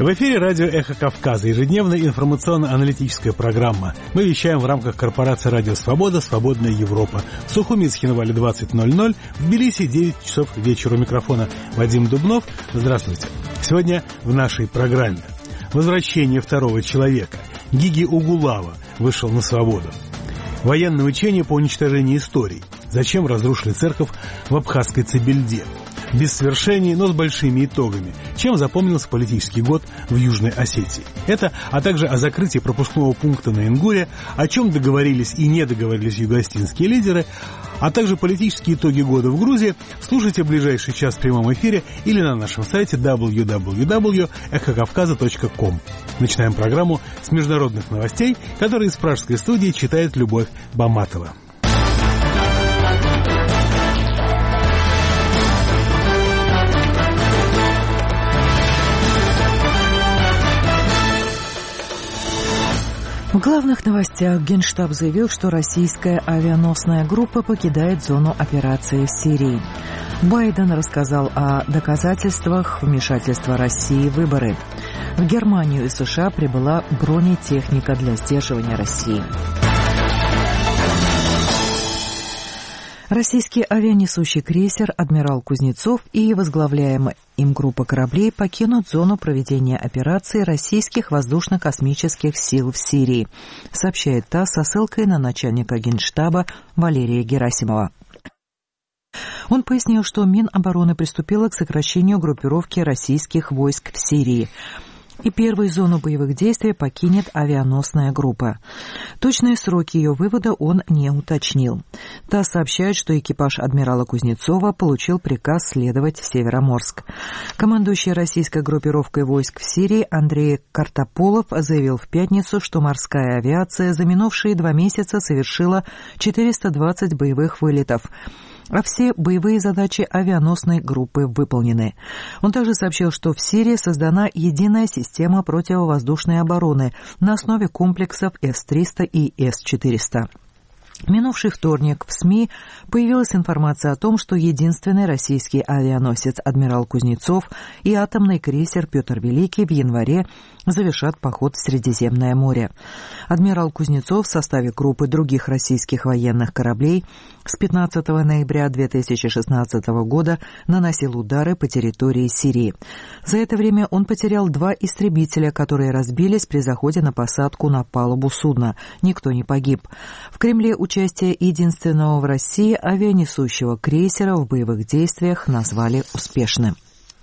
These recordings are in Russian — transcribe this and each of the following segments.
В эфире радио «Эхо Кавказа», ежедневная информационно-аналитическая программа. Мы вещаем в рамках корпорации «Радио Свобода», «Свободная Европа». В Сухуми с Хинвали 20:00, в Тбилиси 9 часов вечера. У микрофона Вадим Дубнов. Здравствуйте. Сегодня в нашей программе «Возвращение второго человека». Гиги Угулава вышел на свободу. Военное учение по уничтожению историй. Зачем разрушили церковь в абхазской Цибельде? Без свершений, но с большими итогами. Чем запомнился политический год в Южной Осетии? Это, а также о закрытии пропускного пункта на Ингуре, о чем договорились и не договорились юго-осетинские лидеры, а также политические итоги года в Грузии. Слушайте в ближайший час в прямом эфире или на нашем сайте www.эхокавказа.ком. Начинаем программу с международных новостей, которые из пражской студии читает Любовь Баматова. В главных новостях Генштаб заявил, что российская авианосная группа покидает зону операции в Сирии. Байден рассказал о доказательствах вмешательства России в выборы. В Германию и США прибыла бронетехника для сдерживания России. Российский авианесущий крейсер «Адмирал Кузнецов» и возглавляемая им группа кораблей покинут зону проведения операции российских воздушно-космических сил в Сирии, сообщает ТАСС со ссылкой на начальника Генштаба Валерия Герасимова. Он пояснил, что Минобороны приступило к сокращению группировки российских войск в Сирии, и первую зону боевых действий покинет авианосная группа. Точные сроки ее вывода он не уточнил. ТАСС сообщает, что экипаж адмирала Кузнецова получил приказ следовать в Североморск. Командующий российской группировкой войск в Сирии Андрей Картополов заявил в пятницу, что морская авиация за минувшие 2 месяца совершила 420 боевых вылетов, а все боевые задачи авианосной группы выполнены. Он также сообщил, что в Сирии создана единая система противовоздушной обороны на основе комплексов С-300 и С-400. В минувший вторник в СМИ появилась информация о том, что единственный российский авианосец «Адмирал Кузнецов» и атомный крейсер «Петр Великий» в январе завершат поход в Средиземное море. «Адмирал Кузнецов» в составе группы других российских военных кораблей с 15 ноября 2016 года наносил удары по территории Сирии. За это время он потерял 2 истребителя, которые разбились при заходе на посадку на палубу судна. Никто не погиб. В Кремле участие единственного в России авианесущего крейсера в боевых действиях назвали успешным.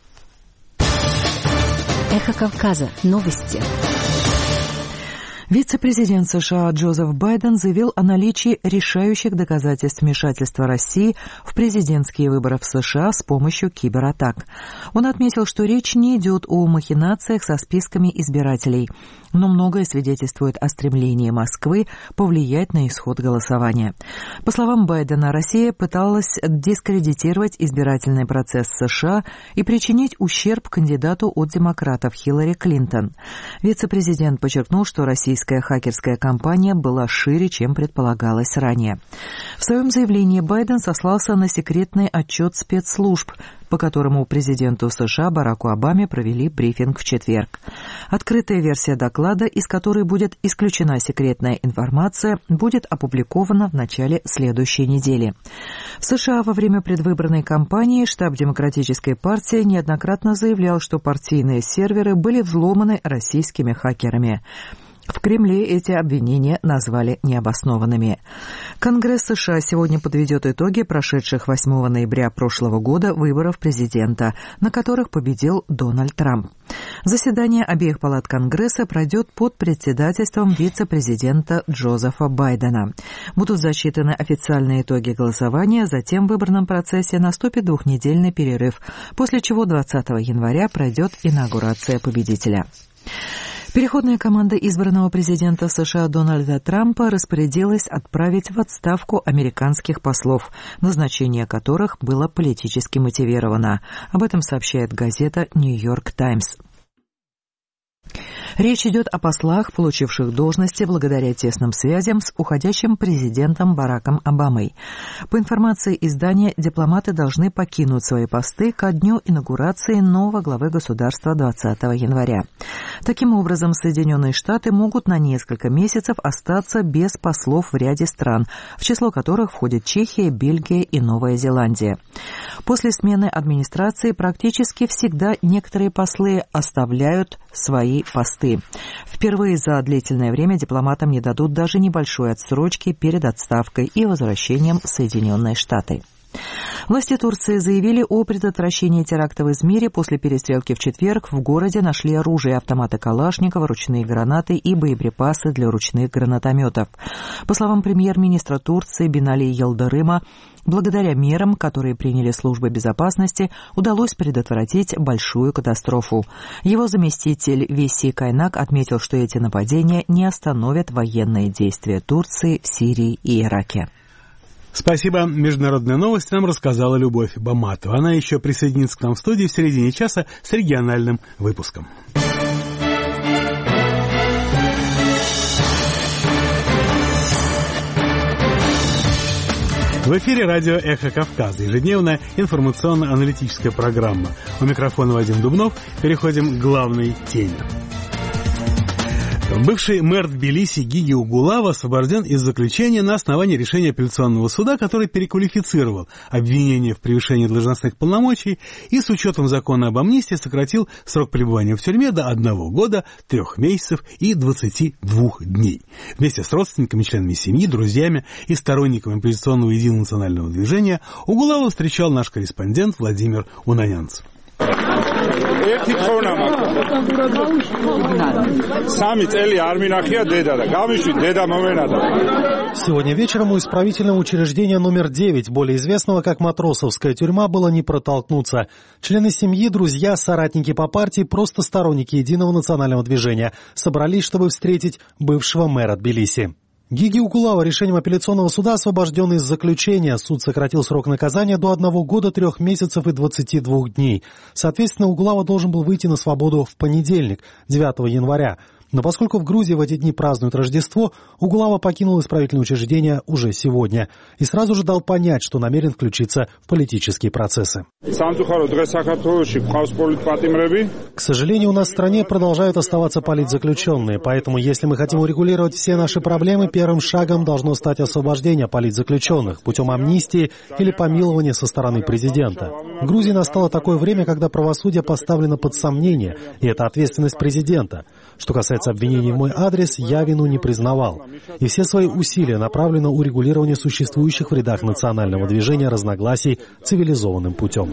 Эхо Кавказа. Новости. Вице-президент США Джозеф Байден заявил о наличии решающих доказательств вмешательства России в президентские выборы в США с помощью кибератак. Он отметил, что речь не идет о махинациях со списками избирателей, но многое свидетельствует о стремлении Москвы повлиять на исход голосования. По словам Байдена, Россия пыталась дискредитировать избирательный процесс США и причинить ущерб кандидату от демократов Хиллари Клинтон. Вице-президент подчеркнул, что российская хакерская кампания была шире, чем предполагалось ранее. В своем заявлении Байден сослался на секретный отчет спецслужб, по которому президенту США Бараку Обаме провели брифинг в четверг. Открытая версия доклада, из которой будет исключена секретная информация, будет опубликована в начале следующей недели. В США во время предвыборной кампании штаб Демократической партии неоднократно заявлял, что партийные серверы были взломаны российскими хакерами. В Кремле эти обвинения назвали необоснованными. Конгресс США сегодня подведет итоги прошедших 8 ноября прошлого года выборов президента, на которых победил Дональд Трамп. Заседание обеих палат Конгресса пройдет под председательством вице-президента Джозефа Байдена. Будут зачитаны официальные итоги голосования, затем в выборном процессе наступит 2-недельный перерыв, после чего 20 января пройдет инаугурация победителя. Переходная команда избранного президента США Дональда Трампа распорядилась отправить в отставку американских послов, назначение которых было политически мотивировано. Об этом сообщает газета «Нью-Йорк Таймс». Речь идет о послах, получивших должности благодаря тесным связям с уходящим президентом Бараком Обамой. По информации издания, дипломаты должны покинуть свои посты ко дню инаугурации нового главы государства 20 января. Таким образом, Соединенные Штаты могут на несколько месяцев остаться без послов в ряде стран, в число которых входят Чехия, Бельгия и Новая Зеландия. После смены администрации практически всегда некоторые послы оставляют свои посты. Впервые за длительное время дипломатам не дадут даже небольшой отсрочки перед отставкой и возвращением в Соединенные Штаты. Власти Турции заявили о предотвращении терактов в Измире. После перестрелки в четверг в городе нашли оружие, автоматы Калашникова, ручные гранаты и боеприпасы для ручных гранатометов. По словам премьер-министра Турции Бинали Йылдырыма, благодаря мерам, которые приняли службы безопасности, удалось предотвратить большую катастрофу. Его заместитель Веси Кайнак отметил, что эти нападения не остановят военные действия Турции в Сирии и Ираке. Спасибо. Международные новости нам рассказала Любовь Баматова. Она еще присоединится к нам в студии в середине часа с региональным выпуском. В эфире радио «Эхо Кавказа», ежедневная информационно-аналитическая программа. У микрофона Вадим Дубнов. Переходим к главной теме. Бывший мэр Тбилиси Гиги Угулава освобожден из заключения на основании решения апелляционного суда, который переквалифицировал обвинение в превышении должностных полномочий и с учетом закона об амнистии сократил срок пребывания в тюрьме до 1 года, 3 месяцев и 22 дней. Вместе с родственниками, членами семьи, друзьями и сторонниками оппозиционного единого национального движения Угулава встречал наш корреспондент Владимир Унанянцев. Сегодня вечером у исправительного учреждения номер 9, более известного как Матросовская тюрьма, было не протолкнуться. Члены семьи, друзья, соратники по партии, просто сторонники единого национального движения собрались, чтобы встретить бывшего мэра Тбилиси. Гиги Угулава решением апелляционного суда освобожден из заключения. Суд сократил срок наказания до 1 года, 3 месяцев и 22 дней. Соответственно, Угулава должен был выйти на свободу в понедельник, 9 января. Но поскольку в Грузии в эти дни празднуют Рождество, Угулава покинул исправительное учреждение уже сегодня и сразу же дал понять, что намерен включиться в политические процессы. К сожалению, у нас в стране продолжают оставаться политзаключенные, поэтому если мы хотим урегулировать все наши проблемы, первым шагом должно стать освобождение политзаключенных путем амнистии или помилования со стороны президента. В Грузии настало такое время, когда правосудие поставлено под сомнение, и это ответственность президента. Что касается обвинений в мой адрес, я вину не признавал. И все свои усилия направлены на урегулирование существующих в рядах национального движения разногласий цивилизованным путем.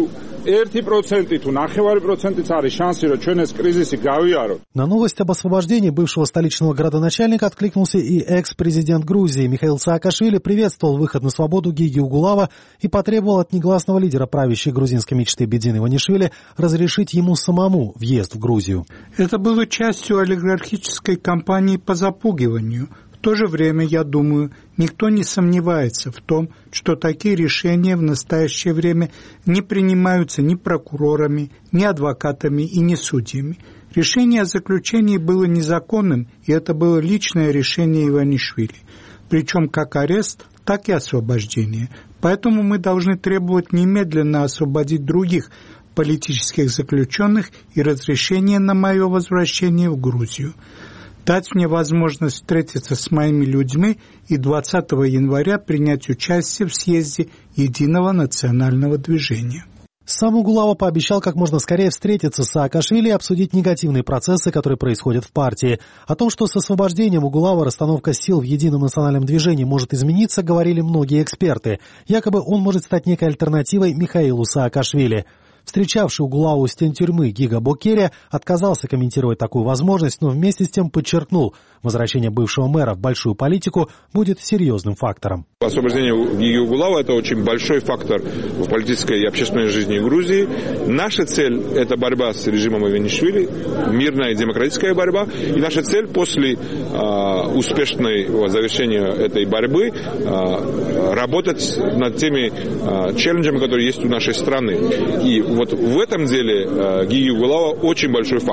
На новость об освобождении бывшего столичного градоначальника откликнулся и экс-президент Грузии Михаил Саакашвили, приветствовал выход на свободу Гиги Угулава и потребовал от негласного лидера правящей грузинской мечты Бедины Иванишвили разрешить ему самому въезд в Грузию. Это было частью олигархической кампании по запугиванию. В то же время, я думаю, никто не сомневается в том, что такие решения в настоящее время не принимаются ни прокурорами, ни адвокатами и ни судьями. Решение о заключении было незаконным, и это было личное решение Иванишвили. Причем как арест, так и освобождение. Поэтому мы должны требовать немедленно освободить других политических заключенных и разрешение на мое возвращение в Грузию. Дать мне возможность встретиться с моими людьми и 20 января принять участие в съезде Единого национального движения. Сам Угулава пообещал как можно скорее встретиться с Саакашвили и обсудить негативные процессы, которые происходят в партии. О том, что с освобождением Угулава расстановка сил в Едином национальном движении может измениться, говорили многие эксперты. Якобы он может стать некой альтернативой Михаилу Саакашвили. Встречавший Угулаву у стен тюрьмы Гига Бокерия отказался комментировать такую возможность, но вместе с тем подчеркнул, возвращение бывшего мэра в большую политику будет серьезным фактором. Освобождение Гиги Угулава – это очень большой фактор в политической и общественной жизни Грузии. Наша цель – это борьба с режимом Иванишвили, мирная и демократическая борьба. И наша цель после успешного завершения этой борьбы работать над теми челленджами, которые есть у нашей страны. И вот в этом деле Гиги Угулава очень большой фактор.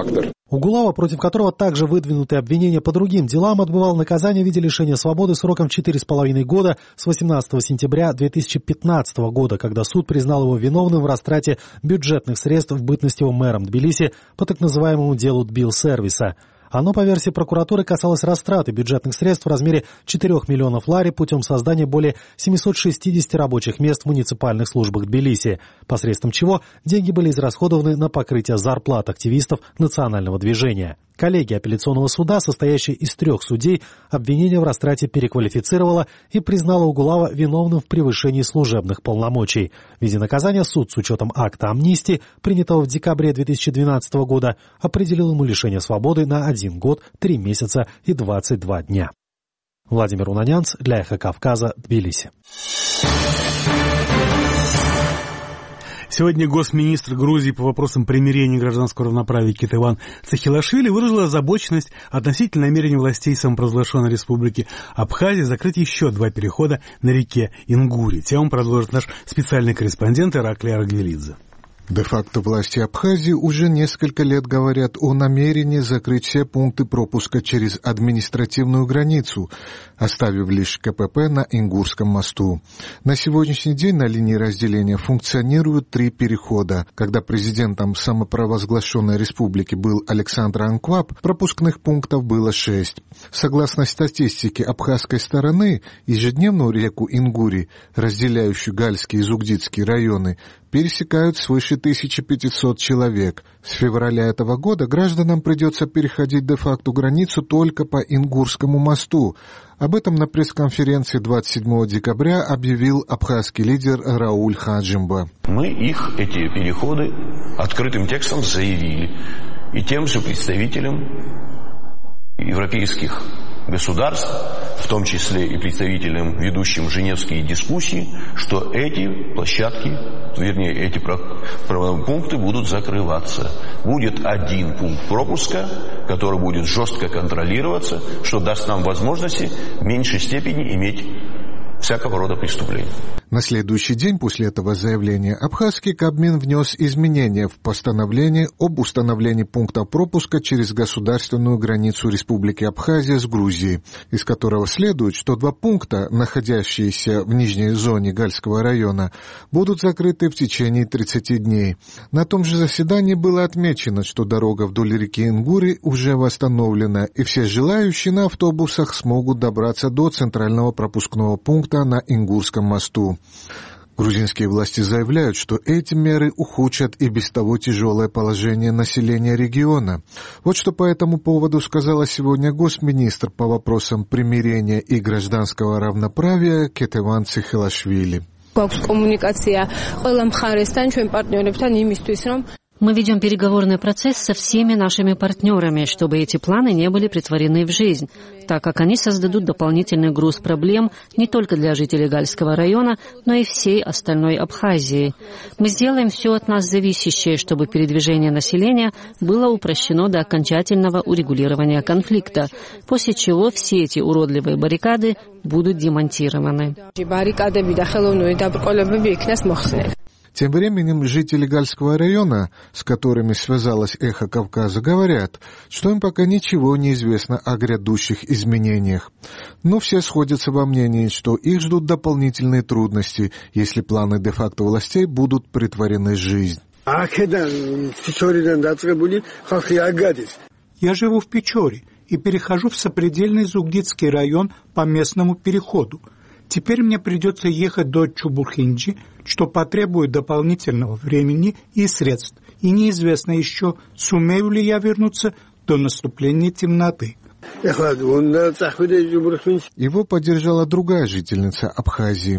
Угулава, против которого также выдвинуты обвинения по другим делам, отбывал наказание в виде лишения свободы сроком 4,5 года с 18 сентября 2015 года, когда суд признал его виновным в растрате бюджетных средств в бытность его мэром Тбилиси по так называемому делу Тбилсервиса. Оно, по версии прокуратуры, касалось растраты бюджетных средств в размере 4 миллионов лари путем создания более 760 рабочих мест в муниципальных службах Тбилиси, посредством чего деньги были израсходованы на покрытие зарплат активистов национального движения. Коллегия апелляционного суда, состоящая из 3 судей, обвинение в растрате переквалифицировала и признала Угулава виновным в превышении служебных полномочий. В виде наказания суд с учетом акта амнистии, принятого в декабре 2012 года, определил ему лишение свободы на 1 год, 3 месяца и 22 дня. Владимир Унанянц для Эхо Кавказа, Тбилиси. Сегодня госминистр Грузии по вопросам примирения и гражданского равноправия Кетеван Цахилашвили выразила озабоченность относительно намерений властей самопровозглашенной республики Абхазии закрыть еще 2 перехода на реке Ингури. Тему продолжит наш специальный корреспондент Ираклий Аргвелидзе. Де-факто власти Абхазии уже несколько лет говорят о намерении закрыть все пункты пропуска через административную границу, оставив лишь КПП на Ингурском мосту. На сегодняшний день на линии разделения функционируют 3 перехода. Когда президентом самопровозглашенной республики был Александр Анкваб, пропускных пунктов было 6. Согласно статистике абхазской стороны, ежедневную реку Ингури, разделяющую Гальский и Зугдидский районы, пересекают свыше 1500 человек. С февраля этого года гражданам придется переходить де-факто границу только по Ингурскому мосту. Об этом на пресс-конференции 27 декабря объявил абхазский лидер Рауль Хаджимба. Мы эти переходы открытым текстом заявили и тем же представителям европейских государств, в том числе и представителям, ведущим женевские дискуссии, что эти площадки, вернее, эти пункты будут закрываться. Будет 1 пункт пропуска, который будет жестко контролироваться, что даст нам возможности в меньшей степени иметь всякого рода преступления. На следующий день после этого заявления абхазский Кабмин внес изменения в постановление об установлении пунктов пропуска через государственную границу Республики Абхазия с Грузией, из которого следует, что 2 пункта, находящиеся в нижней зоне Гальского района, будут закрыты в течение 30 дней. На том же заседании было отмечено, что дорога вдоль реки Ингури уже восстановлена, и все желающие на автобусах смогут добраться до центрального пропускного пункта на Ингурском мосту. Грузинские власти заявляют, что эти меры ухудшат и без того тяжелое положение населения региона. Вот что по этому поводу сказала сегодня госминистр по вопросам примирения и гражданского равноправия Кетеван Цахилашвили. Мы ведем переговорный процесс со всеми нашими партнерами, чтобы эти планы не были претворены в жизнь, так как они создадут дополнительный груз проблем не только для жителей Гальского района, но и всей остальной Абхазии. Мы сделаем все от нас зависящее, чтобы передвижение населения было упрощено до окончательного урегулирования конфликта, после чего все эти уродливые баррикады будут демонтированы. Тем временем жители Гальского района, с которыми связалась Эхо Кавказа, говорят, что им пока ничего не известно о грядущих изменениях. Но все сходятся во мнении, что их ждут дополнительные трудности, если планы де-факто властей будут претворены в жизнь. Я живу в Печоре и перехожу в сопредельный Зугдидский район по местному переходу. Теперь мне придется ехать до Чубурхинджи, что потребует дополнительного времени и средств. И неизвестно еще, сумею ли я вернуться до наступления темноты. Его поддержала другая жительница Абхазии.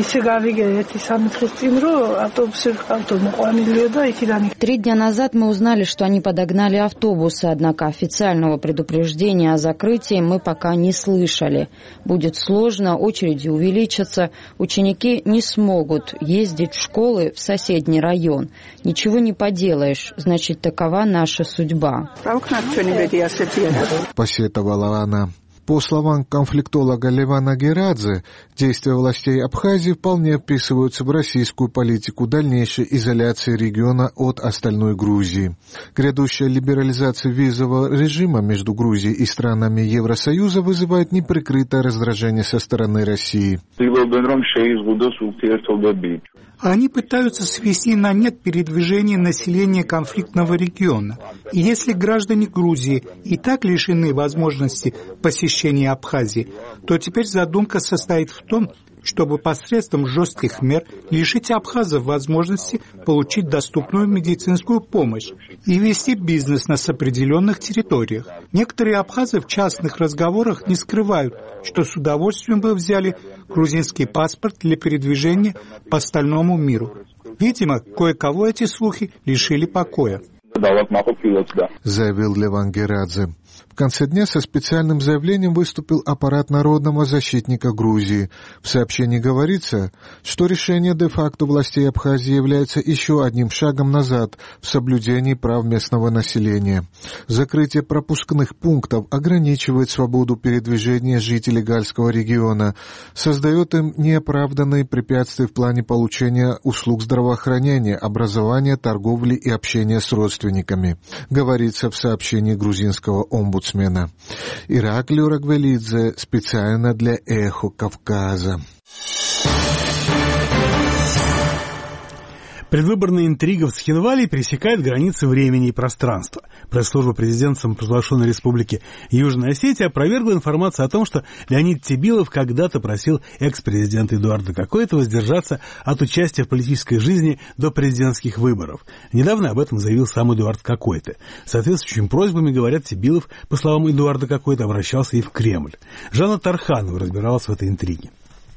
3 дня назад мы узнали, что они подогнали автобусы, однако официального предупреждения о закрытии мы пока не слышали. Будет сложно, очереди увеличатся, ученики не смогут ездить в школы в соседний район. Ничего не поделаешь, значит, такова наша судьба. Посетовала она. По словам конфликтолога Левана Герадзе, действия властей Абхазии вполне вписываются в российскую политику дальнейшей изоляции региона от остальной Грузии. Грядущая либерализация визового режима между Грузией и странами Евросоюза вызывает неприкрытое раздражение со стороны России. Они пытаются свести на нет передвижение населения конфликтного региона. И если граждане Грузии и так лишены возможности посещения Абхазии, то теперь задумка состоит в том, чтобы посредством жестких мер лишить абхазов возможности получить доступную медицинскую помощь и вести бизнес на определенных территориях. Некоторые абхазы в частных разговорах не скрывают, что с удовольствием бы взяли грузинский паспорт для передвижения по остальному миру. Видимо, кое-кого эти слухи лишили покоя, заявил Леван Герадзе. В конце дня со специальным заявлением выступил аппарат народного защитника Грузии. В сообщении говорится, что решение де-факто властей Абхазии является еще одним шагом назад в соблюдении прав местного населения. Закрытие пропускных пунктов ограничивает свободу передвижения жителей Гальского региона, создает им неоправданные препятствия в плане получения услуг здравоохранения, образования, торговли и общения с родственниками, говорится в сообщении грузинского омбудсмена. Ираклий Рагвелидзе специально для «Эхо Кавказа». Предвыборная интрига в Цхинвале пересекает границы времени и пространства. Пресс-служба президента самопровозглашенной республики Южная Осетия опровергла информацию о том, что Леонид Тебилов когда-то просил экс-президента Эдуарда Кокоэта воздержаться от участия в политической жизни до президентских выборов. Недавно об этом заявил сам Эдуард Кокоэта. Соответствующими просьбами, говорят, Тебилов, по словам Эдуарда Кокоэта, обращался и в Кремль. Жанна Тарханова разбиралась в этой интриге.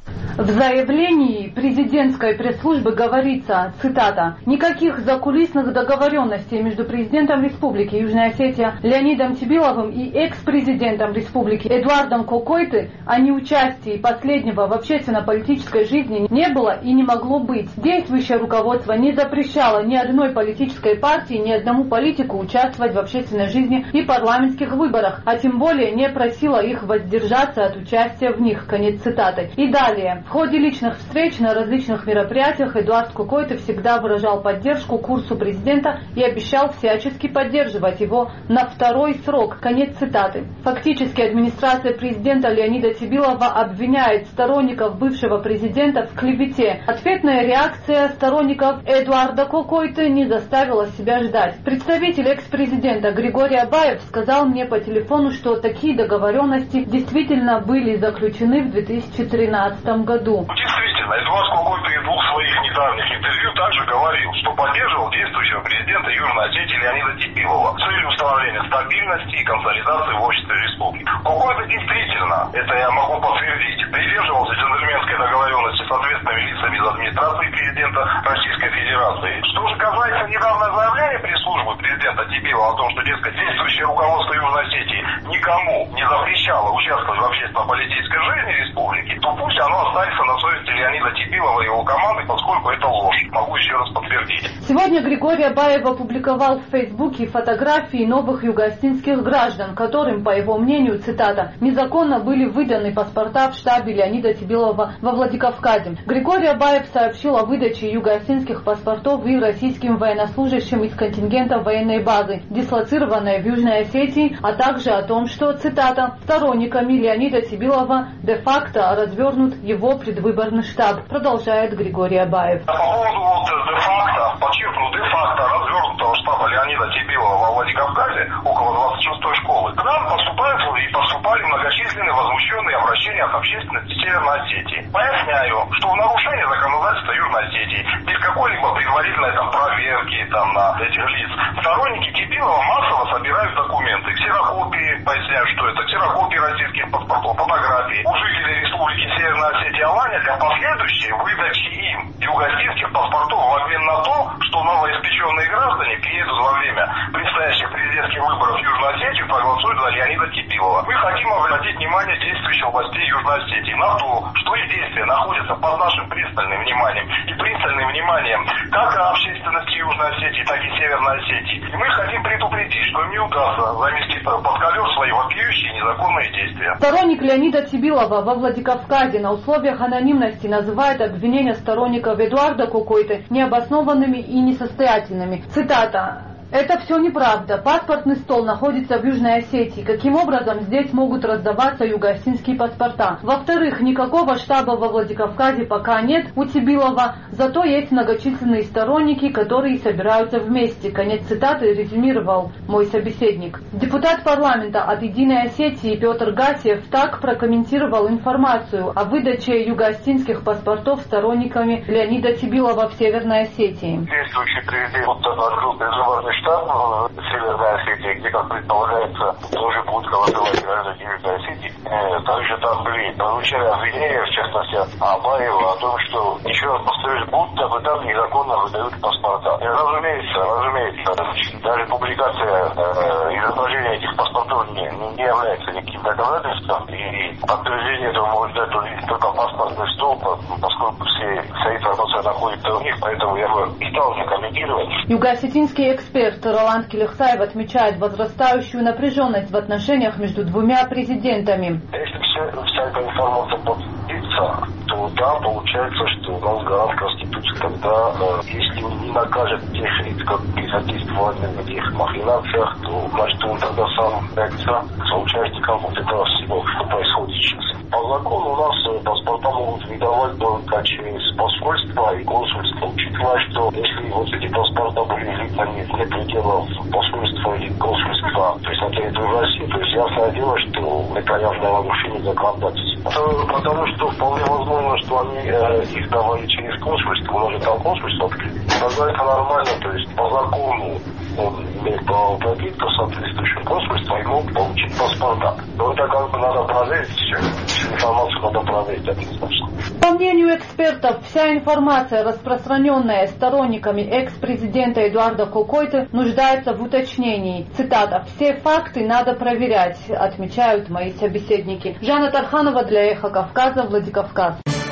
В заявлении президентской пресс-службы говорится, цитата, «Никаких закулисных договоренностей между президентом Республики Южная Осетия Леонидом Тебиловым и экс-президентом Республики Эдуардом Кокоэтой о неучастии последнего в общественно-политической жизни не было и не могло быть. Действующее руководство не запрещало ни одной политической партии, ни одному политику участвовать в общественной жизни и парламентских выборах, а тем более не просило их воздержаться от участия в них». Конец цитаты. И далее. В ходе личных встреч на различных мероприятиях Эдуард Кокоэта всегда выражал поддержку курсу президента и обещал всячески поддерживать его на второй срок. Конец цитаты. Фактически администрация президента Леонида Тебилова обвиняет сторонников бывшего президента в клевете. Ответная реакция сторонников Эдуарда Кокоэта не заставила себя ждать. Представитель экс-президента Григорий Абаев сказал мне по телефону, что такие договоренности действительно были заключены в 2013 году. Действительно, Эдуард Кокоэта из двух своих недавних интервью также говорил, что поддерживал действующего президента Южной Осетии Леонида Тебилова с целью установления стабильности и консолидации в обществе республики. Кокоэта действительно, это я могу подтвердить, придерживался джентльменской договоренности с ответственными лицами из администрации президента Российской Федерации. Что же касается недавнего заявления пресс-службы президента Тебилова о том, что, дескать, действующее руководство Южной Осетии никому не запрещало участвовать в общественно-политической жизни республики, то пусть оно останется на совести Леонида Тебилова и его команды, поскольку это ложь. Могу еще раз подтвердить. Сегодня Григорий Абаев опубликовал в Фейсбуке фотографии новых юго-осетинских граждан, которым, по его мнению, цитата, «незаконно были выданы паспорта в штабе Леонида Тебилова во Владикавказе». Григорий Абаев сообщил о выдаче юго-осетинских паспортов и российским военнослужащим из контингента военной базы, дислоцированной в Южной Осетии, а также о том, что, цитата, «сторонниками Леонида Тебилова де-факто развернут его предвыборный штаб», продолжает Григорий Абаев. По поводу де-факто, подчеркну, де-факто развернутого штаба Леонида Тебилова во Владикавказе, около 26-й школы, к нам поступали многочисленные возмущенные обращения от общественности Северной Осетии. Поясняю, что в нарушении законодательства Южной Осетии, без какой-либо предварительной проверки на этих лиц, сторонники Тебилова массово собирают документы, ксерокопии, поясняю, что это ксерокопии российских паспортов, фотографии у жителей Республики Северная Осетия Алания для последующей выдачи им юго-осетинских паспортов в обмен на то, что новоиспеченные граждане приедут во время предстоящих президентских выборов в Южной Осетии и проголосуют за Леонида Тебилова. Мы хотим обратить внимание действующих властей Южной Осетии на то, что их действия находятся под нашим пристальным вниманием и пристальным вниманием как общественности Южной Осетии, так и Северной Осетии. И мы хотим предупредить, что им не удастся замести под ковер свои вопиющие незаконные действия. Сторонник Леонида Цибилова во Владикавказе на условиях анонимности называет обвинения сторонников Эдуарда Кокойты необоснованными и несостоятельными. Цитата. Это все неправда. Паспортный стол находится в Южной Осетии. Каким образом здесь могут раздаваться юго-осетинские паспорта? Во-вторых, никакого штаба во Владикавказе пока нет у Цибилова, зато есть многочисленные сторонники, которые собираются вместе. Конец цитаты резюмировал мой собеседник. Депутат парламента от «Единой Осетии» Петр Гасиев так прокомментировал информацию о выдаче юго-осетинских паспортов сторонниками Леонида Цибилова в Северной Осетии. Действующий президент открыл призывный штаб в Северной Осетии, где, как предполагается, тоже будут голосовать граждане Южной Осетии. Также там прозвучали обвинения, в частности, Абаева, о том, что, еще раз повторюсь, будто бы там незаконно выдают паспорта. Разумеется, даже публикация изображения этих паспортов не является никаким доказательством, и подтверждение этого может дать только паспортный стол, поскольку вся информация находится у них, поэтому я бы не стал не комментировать. Юго-осетинский эксперт Роланд Келехсаев отмечает возрастающую напряженность в отношениях между двумя президентами. Если вся эта информация подтвердится, то да, получается, что у нас гарант Конституции, когда если не накажет тех лиц, которые задействованы в этих махинациях, то значит он тогда сам является соучастником вот этого всего, что происходит сейчас. По закону у нас паспорта могут выдавать только через посольство и консульство, учитывая, что если вот эти паспорта были изъяты вне пределов посольства или консульства, то есть на территории России, то есть ясное дело, что это явное нарушение законодательства. Потому что вполне возможно, что они их давали через консульство, может там консульство открыть. Тогда это нормально, то есть по закону он имеет право платить, то соответствующее консульство и мог получить паспорта. Но это как бы надо проверить все. Информацию надо проверить однозначно. По мнению экспертов, вся информация, распространенная сторонниками экс-президента Эдуарда Кокойты, нуждается в уточнении. Цитата. «Все факты надо проверять», отмечают мои собеседники. Жанна Тарханова для «Эхо Кавказа», Владикавказ.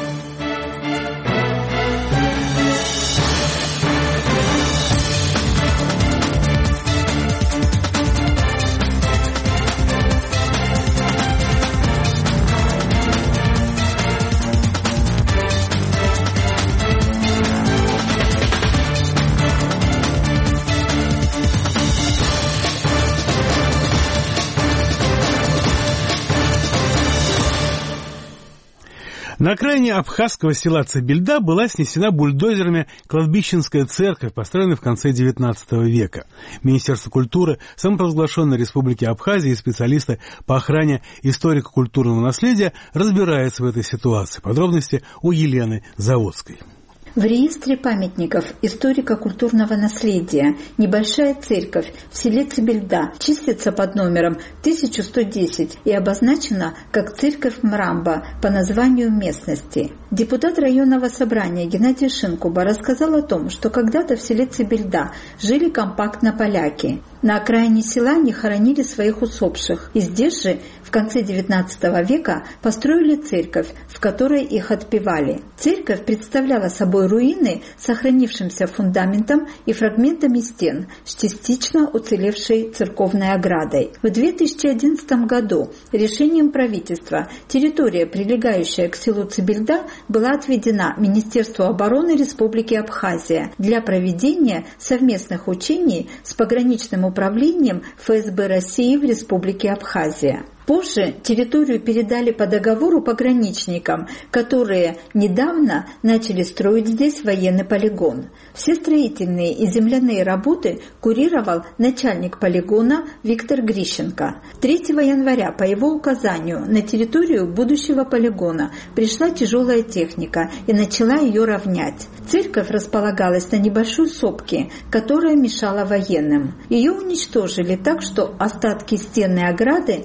На окраине абхазского села Цибильда была снесена бульдозерами кладбищенская церковь, построенная в конце XIX века. Министерство культуры самопровозглашенной Республики Абхазия и специалисты по охране историко-культурного наследия разбираются в этой ситуации. Подробности у Елены Заводской. В реестре памятников историко-культурного наследия небольшая церковь в селе Цибильда числится под номером 1110 и обозначена как церковь Мрамба по названию местности. Депутат районного собрания Геннадий Шинкуба рассказал о том, что когда-то в селе Цибильда жили компактно поляки. На окраине села они хоронили своих усопших. И здесь же в конце XIX века построили церковь, в которой их отпевали. Церковь представляла собой руины с сохранившимся фундаментом и фрагментами стен, с частично уцелевшей церковной оградой. В 2011 году решением правительства территория, прилегающая к селу Цибильда, была отведена Министерству обороны Республики Абхазия для проведения совместных учений с пограничным управлением ФСБ России в Республике Абхазия. Позже территорию передали по договору пограничникам, которые недавно начали строить здесь военный полигон. Все строительные и земляные работы курировал начальник полигона Виктор Грищенко. 3 января по его указанию на территорию будущего полигона пришла тяжелая техника и начала ее равнять. Церковь располагалась на небольшой сопке, которая мешала военным. Ее уничтожили так, что остатки стенной ограды расстояли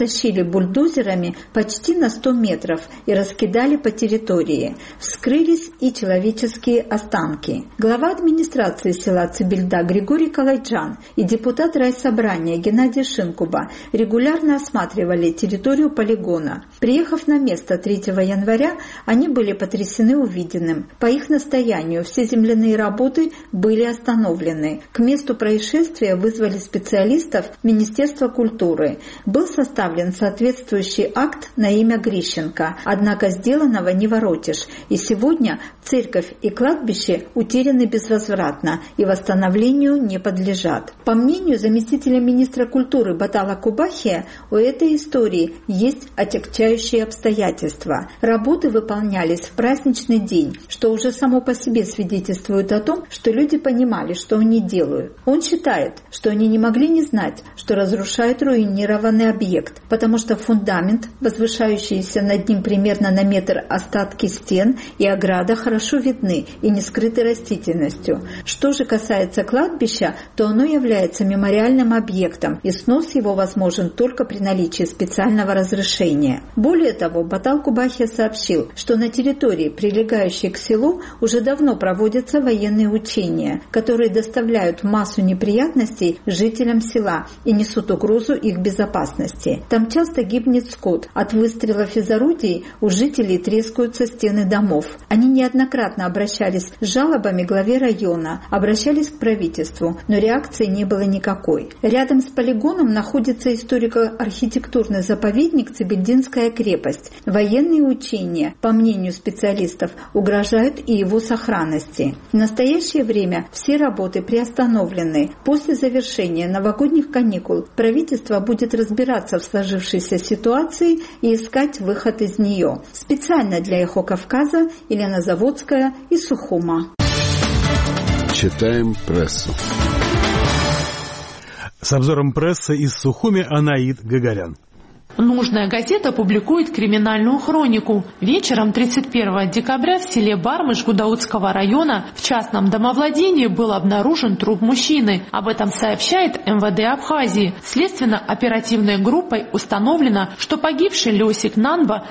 протащили бульдозерами почти на 100 метров и раскидали по территории. Вскрылись и человеческие останки. Глава администрации села Цибильда Григорий Калайджан и депутат райсобрания Геннадий Шинкуба регулярно осматривали территорию полигона. Приехав на место 3 января, они были потрясены увиденным. По их настоянию все земляные работы были остановлены. К месту происшествия вызвали специалистов Министерства культуры. Был составлен соответствующий акт на имя Грищенко, однако сделанного не воротишь. И сегодня церковь и кладбище утеряны безвозвратно и восстановлению не подлежат. По мнению заместителя министра культуры Батала Кубахия, у этой истории есть отягчающие обстоятельства. Работы выполнялись в праздничный день, что уже само по себе свидетельствует о том, что люди понимали, что они делают. Он считает, что они не могли не знать, что разрушают руинированный объект, потому что фундамент, возвышающийся над ним примерно на метр, остатки стен и ограда хорошо видны и не скрыты растительностью. Что же касается кладбища, то оно является мемориальным объектом, и снос его возможен только при наличии специального разрешения. Более того, Батал Кубахия сообщил, что на территории, прилегающей к селу, уже давно проводятся военные учения, которые доставляют массу неприятностей жителям села и несут угрозу их безопасности. Там часто гибнет скот. От выстрелов из орудий у жителей трескаются стены домов. Они неоднократно обращались с жалобами главе района, обращались к правительству, но реакции не было никакой. Рядом с полигоном находится историко-архитектурный заповедник Цибильдинская крепость. Военные учения, по мнению специалистов, угрожают и его сохранности. В настоящее время все работы приостановлены. После завершения новогодних каникул правительство будет разбираться в сложившейся ситуации и искать выход из нее. Специально для «Эхо Кавказа» Елена Заводская из Сухума. Читаем прессу. С обзором прессы из Сухуми Анаид Гагарян. Нужная газета публикует криминальную хронику. Вечером 31 декабря в селе Бармыш Гудаутского района в частном домовладении был обнаружен труп мужчины. Об этом сообщает МВД Абхазии. Следственно-оперативной группой установлено, что погибший Лёсик Нанба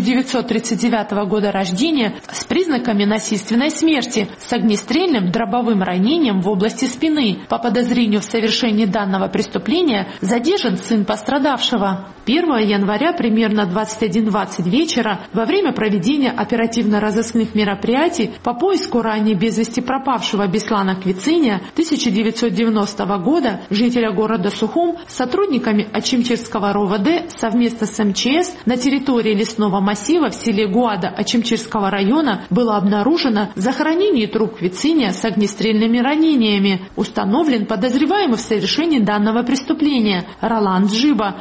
1939 года рождения с признаками насильственной смерти, с огнестрельным дробовым ранением в области спины. По подозрению в совершении данного преступления задержан сын пострадавшего. 1 января примерно 21:20 вечера во время проведения оперативно-розыскных мероприятий по поиску ранее без вести пропавшего Беслана Квициния 1990 года, жителя города Сухум, с сотрудниками Очимчирского РОВД совместно с МЧС на территории лесного массива в селе Гуада Очимчирского района было обнаружено захоронение труп Квициния с огнестрельными ранениями. Установлен подозреваемый в совершении данного преступления Ролан Джиба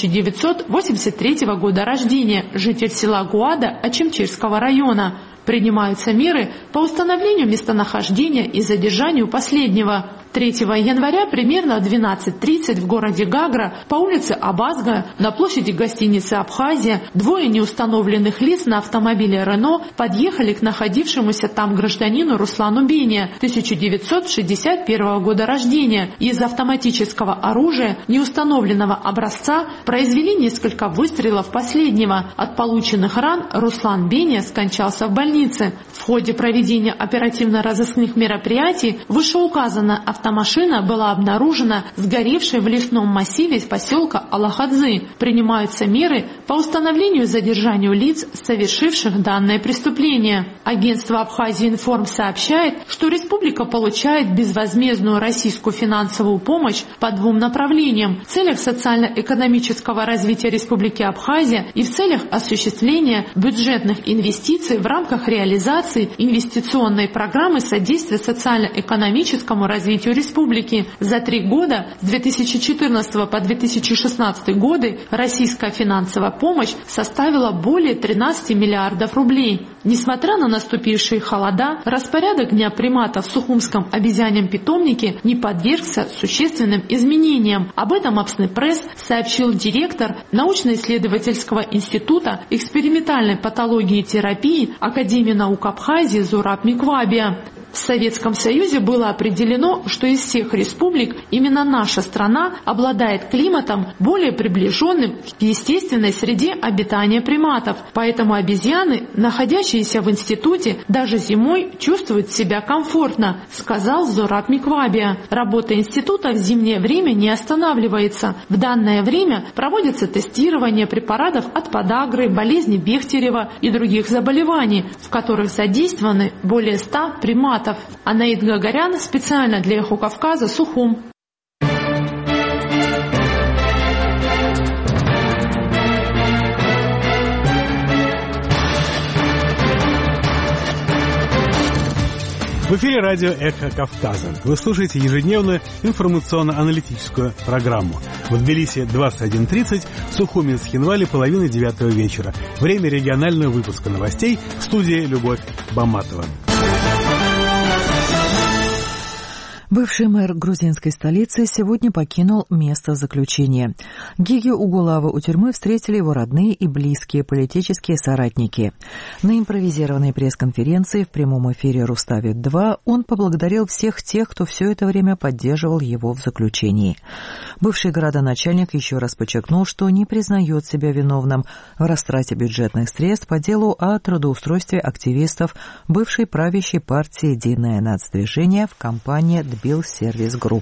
1983 года рождения, житель села Гуада Очимчирского района. Принимаются меры по установлению местонахождения и задержанию последнего. 3 января примерно в 12:30 в городе Гагра по улице Абазга на площади гостиницы «Абхазия» двое неустановленных лиц на автомобиле «Рено» подъехали к находившемуся там гражданину Руслану Бене 1961 года рождения и из автоматического оружия неустановленного образца произвели несколько выстрелов последнего. От полученных ран Руслан Бене скончался в больнице. В ходе проведения оперативно-розыскных мероприятий вышеуказанная автомашина была обнаружена сгоревшей в лесном массиве из поселка Алахадзы. Принимаются меры по установлению и задержанию лиц, совершивших данное преступление. Агентство «Абхазия-Информ» сообщает, что республика получает безвозмездную российскую финансовую помощь по двум направлениям: в целях социально-экономического развития Республики Абхазия и в целях осуществления бюджетных инвестиций в рамках реализации инвестиционной программы содействия социально-экономическому развитию республики. За 3 года, с 2014 по 2016 годы, российская финансовая помощь составила более 13 миллиардов рублей. Несмотря на наступившие холода, распорядок Дня примата в Сухумском обезьяньем питомнике не подвергся существенным изменениям. Об этом Апснепресс сообщил директор научно-исследовательского института экспериментальной патологии и терапии Академии наук Абхазии Зураб Миквабия. В Советском Союзе было определено, что из всех республик именно наша страна обладает климатом, более приближенным к естественной среде обитания приматов. Поэтому обезьяны, находящиеся в институте, даже зимой чувствуют себя комфортно, сказал Зорат Миквабия. Работа института в зимнее время не останавливается. В данное время проводится тестирование препаратов от подагры, болезни Бехтерева и других заболеваний, в которых задействованы более 100 приматов. Анаид Гагарян специально для «Эхо Кавказа», Сухум. В эфире радио «Эхо Кавказа». Вы слушаете ежедневную информационно-аналитическую программу. В Тбилиси 21:30, в Сухуми, Цхинвале 8:30 вечера. Время регионального выпуска новостей, в студии Любовь Баматова. Бывший мэр грузинской столицы сегодня покинул место заключения. Гиги Угулава у тюрьмы встретили его родные и близкие политические соратники. На импровизированной пресс-конференции в прямом эфире «Руставит-2» он поблагодарил всех тех, кто все это время поддерживал его в заключении. Бывший городоначальник еще раз подчеркнул, что не признает себя виновным в растрате бюджетных средств по делу о трудоустройстве активистов бывшей правящей партии «Единое нацдвижение» в компании Тбилсервис Групп.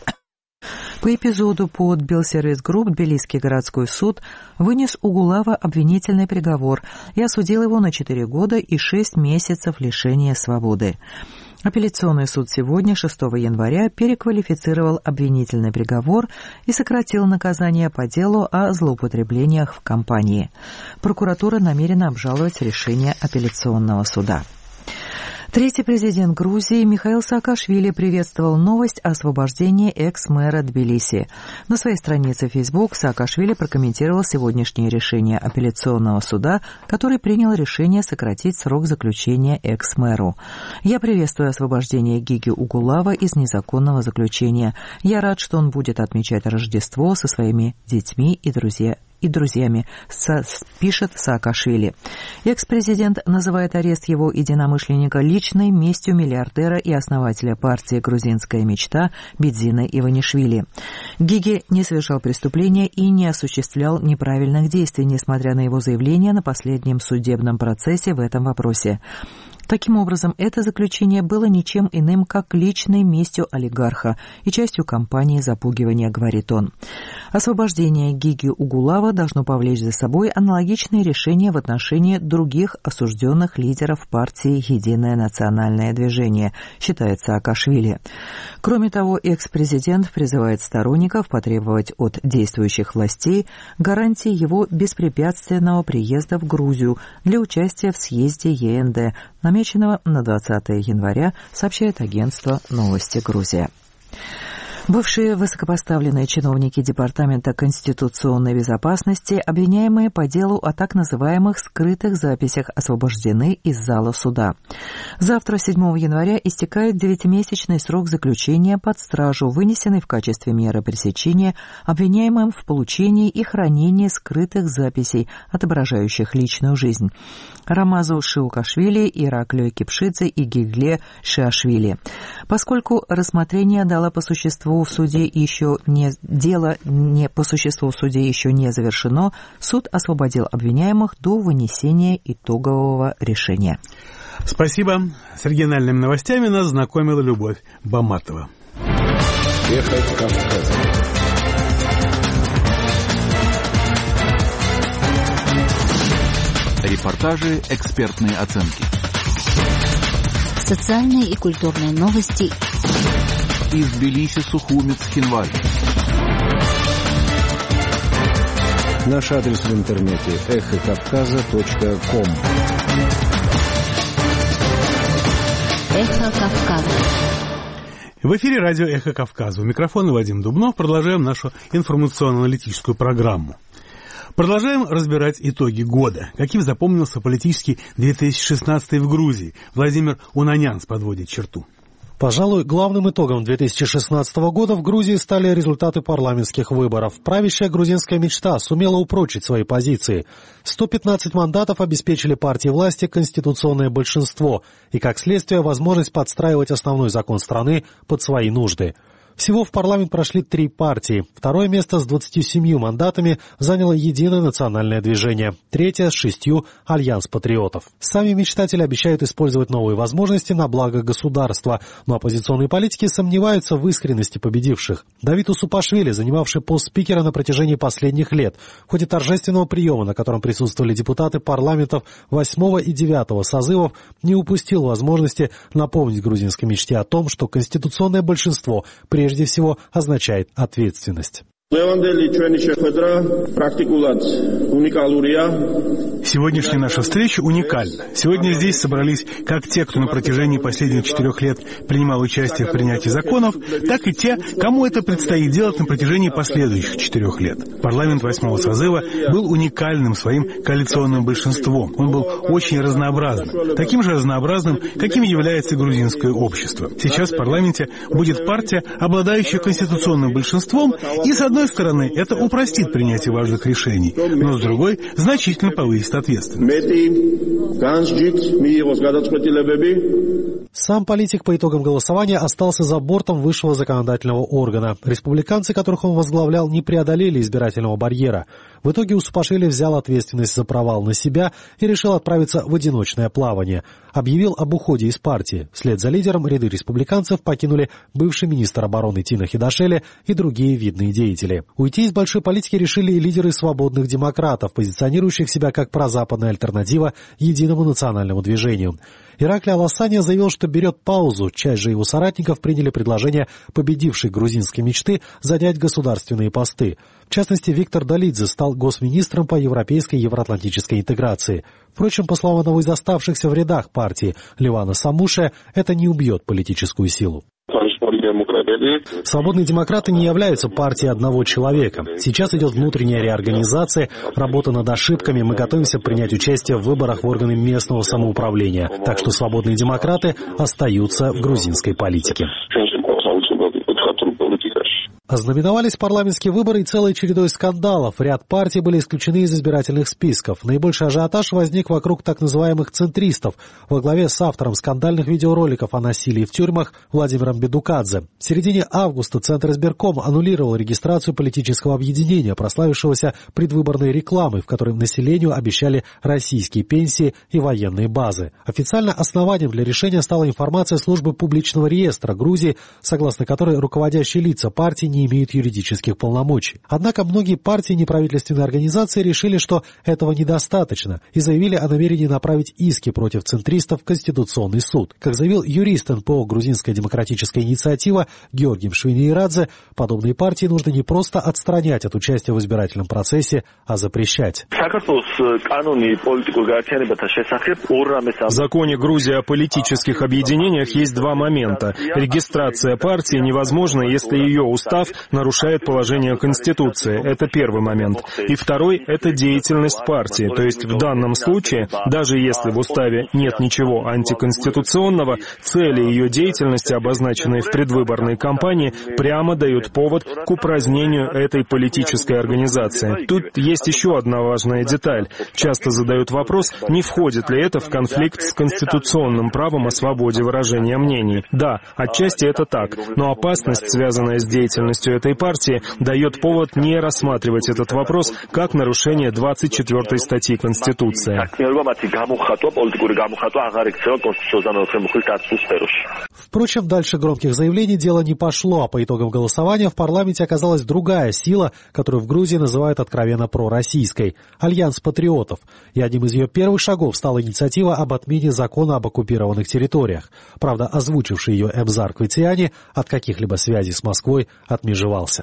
По эпизоду под Тбилсервис Групп Тбилисский городской суд вынес Угулава обвинительный приговор и осудил его на 4 года и 6 месяцев лишения свободы. Апелляционный суд сегодня, 6 января, переквалифицировал обвинительный приговор и сократил наказание по делу о злоупотреблениях в компании. Прокуратура намерена обжаловать решение апелляционного суда. Третий президент Грузии Михаил Саакашвили приветствовал новость о освобождении экс-мэра Тбилиси. На своей странице Facebook Саакашвили прокомментировал сегодняшнее решение апелляционного суда, который принял решение сократить срок заключения экс-мэру. «Я приветствую освобождение Гиги Угулава из незаконного заключения. Я рад, что он будет отмечать Рождество со своими детьми и друзьями», пишет Саакашвили. Экс-президент называет арест его единомышленника личной местью миллиардера и основателя партии «Грузинская мечта» Бидзина Иванишвили. Гиги не совершал преступления и не осуществлял неправильных действий, несмотря на его заявление на последнем судебном процессе в этом вопросе. Таким образом, это заключение было ничем иным, как личной местью олигарха и частью кампании запугивания, говорит он. Освобождение Гиги Угулава должно повлечь за собой аналогичные решения в отношении других осужденных лидеров партии «Единое национальное движение», считает Саакашвили. Кроме того, экс-президент призывает сторонников потребовать от действующих властей гарантии его беспрепятственного приезда в Грузию для участия в съезде ЕНД, намеченного на 20 января, сообщает агентство «Новости Грузия». Бывшие высокопоставленные чиновники Департамента конституционной безопасности, обвиняемые по делу о так называемых скрытых записях, освобождены из зала суда. Завтра, 7 января, истекает 9-месячный срок заключения под стражу, вынесенный в качестве меры пресечения обвиняемым в получении и хранении скрытых записей, отображающих личную жизнь. Рамазу Шиукашвили, Ираклию Кипшидзе и Гигле Шиашвили. Поскольку рассмотрение дела по существу в суде еще не завершено, суд освободил обвиняемых до вынесения итогового решения. Спасибо. С региональными новостями нас знакомила Любовь Баматова. Эхо Кавказа. Репортажи, экспертные оценки. Социальные и культурные новости. Из Тбилиси, Сухуми, Цхинвале. Наш адрес в интернете эхокавказа.ком. Эхо Кавказа. В эфире радио «Эхо Кавказа». У микрофона Вадим Дубнов. Продолжаем нашу информационно-аналитическую программу. Продолжаем разбирать итоги года. Каким запомнился политический 2016 в Грузии? Владимир Унанян подводит черту. Пожалуй, главным итогом 2016 года в Грузии стали результаты парламентских выборов. Правящая грузинская мечта сумела упрочить свои позиции. 115 мандатов обеспечили партии власти конституционное большинство и, как следствие, возможность подстраивать основной закон страны под свои нужды. Всего в парламент прошли 3 партии. Второе место с 27 мандатами заняло Единое национальное движение. Третье с 6 – Альянс патриотов. Сами мечтатели обещают использовать новые возможности на благо государства, но оппозиционные политики сомневаются в искренности победивших. Давид Усупашвили, занимавший пост спикера на протяжении последних лет, в ходе торжественного приема, на котором присутствовали депутаты парламентов 8 и 9 созывов, не упустил возможности напомнить грузинской мечте о том, что конституционное большинство прежде всего означает ответственность. Сегодняшняя наша встреча уникальна. Сегодня здесь собрались как те, кто на протяжении последних 4 лет принимал участие в принятии законов, так и те, кому это предстоит делать на протяжении последующих 4 лет. Парламент 8-го созыва был уникальным своим коалиционным большинством. Он был очень разнообразным. Таким же разнообразным, каким является грузинское общество. Сейчас в парламенте будет партия, обладающая конституционным большинством, и с одной стороны, это упростит принятие важных решений, но с другой, значительно повысит ответственность. Сам политик по итогам голосования остался за бортом высшего законодательного органа. Республиканцы, которых он возглавлял, не преодолели избирательного барьера. В итоге Усупашвили взял ответственность за провал на себя и решил отправиться в одиночное плавание. Объявил об уходе из партии. Вслед за лидером ряды республиканцев покинули бывший министр обороны Тина Хидашели и другие видные деятели. Уйти из большой политики решили и лидеры свободных демократов, позиционирующих себя как прозападная альтернатива Единому национальному движению. Ираклий Аласаня заявил, что берет паузу. Часть же его соратников приняли предложение победившей грузинской мечты занять государственные посты. В частности, Виктор Долидзе стал госминистром по европейской и евроатлантической интеграции. Впрочем, по словам одного из оставшихся в рядах партии Левана Самуше, это не убьет политическую силу. Свободные демократы не являются партией одного человека. Сейчас идет внутренняя реорганизация, работа над ошибками, мы готовимся принять участие в выборах в органы местного самоуправления. Так что свободные демократы остаются в грузинской политике. Ознаменовались парламентские выборы и целой чередой скандалов. Ряд партий были исключены из избирательных списков. Наибольший ажиотаж возник вокруг так называемых центристов во главе с автором скандальных видеороликов о насилии в тюрьмах Владимиром Бедукадзе. В середине августа Центр избирком аннулировал регистрацию политического объединения, прославившегося предвыборной рекламой, в которой населению обещали российские пенсии и военные базы. Официально основанием для решения стала информация службы публичного реестра Грузии, согласно которой руководящие лица партии не имеют юридических полномочий. Однако многие партии и неправительственные организации решили, что этого недостаточно, и заявили о намерении направить иски против центристов в Конституционный суд. Как заявил юрист НПО «Грузинская демократическая инициатива» Георгий Мшвини-Ирадзе, подобные партии нужно не просто отстранять от участия в избирательном процессе, а запрещать. В законе Грузии о политических объединениях есть 2 момента. Регистрация партии невозможна, если ее устав нарушает положение Конституции. Это первый момент. И второй – это деятельность партии. То есть в данном случае, даже если в уставе нет ничего антиконституционного, цели ее деятельности, обозначенные в предвыборной кампании, прямо дают повод к упразднению этой политической организации. Тут есть еще одна важная деталь. Часто задают вопрос, не входит ли это в конфликт с конституционным правом о свободе выражения мнений. Да, отчасти это так, но опасность, связанная с деятельностью этой партии, дает повод не рассматривать этот вопрос как нарушение 24 статьи Конституции. Впрочем, дальше громких заявлений дело не пошло, а по итогам голосования в парламенте оказалась другая сила, которую в Грузии называют откровенно пророссийской – Альянс патриотов. И одним из ее первых шагов стала инициатива об отмене закона об оккупированных территориях. Правда, озвучивший ее Эбзар Квитсиани от каких-либо связей с Москвой отмежевался.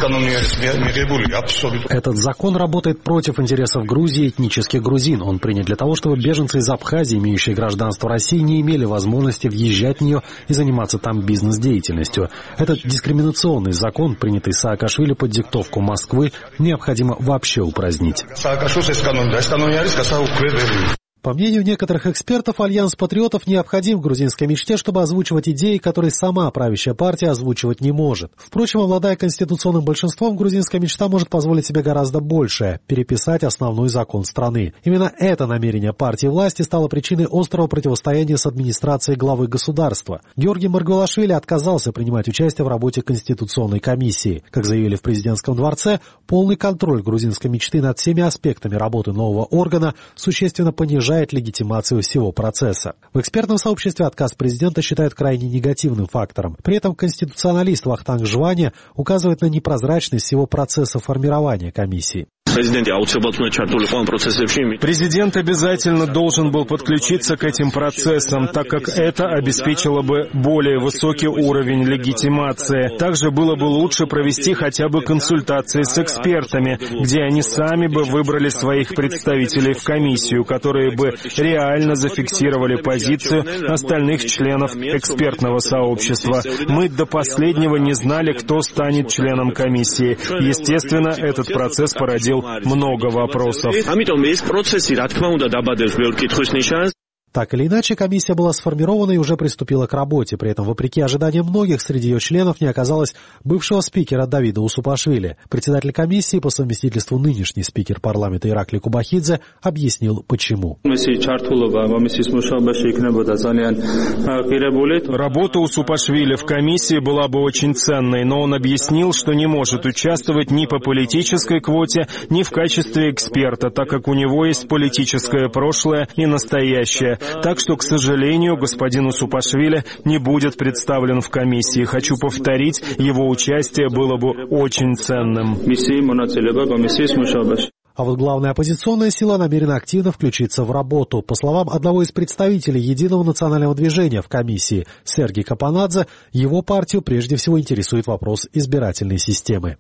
Этот закон работает против интересов Грузии и этнических грузин. Он принят для того, чтобы беженцы из Абхазии, имеющие гражданство России, не имели возможности въезжать в нее и заниматься там бизнес-деятельностью. Этот дискриминационный закон, принятый Саакашвили под диктовку Москвы, необходимо вообще упразднить. По мнению некоторых экспертов, Альянс патриотов необходим грузинской мечте, чтобы озвучивать идеи, которые сама правящая партия озвучивать не может. Впрочем, обладая конституционным большинством, грузинская мечта может позволить себе гораздо большее – переписать основной закон страны. Именно это намерение партии власти стало причиной острого противостояния с администрацией главы государства. Георгий Маргвелашвили отказался принимать участие в работе Конституционной комиссии. Как заявили в президентском дворце, полный контроль грузинской мечты над всеми аспектами работы нового органа существенно понижает легитимацию всего процесса. В экспертном сообществе отказ президента считают крайне негативным фактором. При этом конституционалист Вахтанг Жване указывает на непрозрачность всего процесса формирования комиссии. Президент обязательно должен был подключиться к этим процессам, так как это обеспечило бы более высокий уровень легитимации. Также было бы лучше провести хотя бы консультации с экспертами, где они сами бы выбрали своих представителей в комиссию, которые бы реально зафиксировали позицию остальных членов экспертного сообщества. Мы до последнего не знали, кто станет членом комиссии. Естественно, этот процесс породил много вопросов. Так или иначе, комиссия была сформирована и уже приступила к работе. При этом, вопреки ожиданиям многих, среди ее членов не оказалось бывшего спикера Давида Усупашвили. Председатель комиссии, по совместительству нынешний спикер парламента Иракли Кубахидзе, объяснил, почему. Работа Усупашвили в комиссии была бы очень ценной, но он объяснил, что не может участвовать ни по политической квоте, ни в качестве эксперта, так как у него есть политическое прошлое и настоящее. Так что, к сожалению, господин Усупашвили не будет представлен в комиссии. Хочу повторить, его участие было бы очень ценным. А вот главная оппозиционная сила намерена активно включиться в работу. По словам одного из представителей Единого национального движения в комиссии, Сергей Капанадзе, его партию прежде всего интересует вопрос избирательной системы.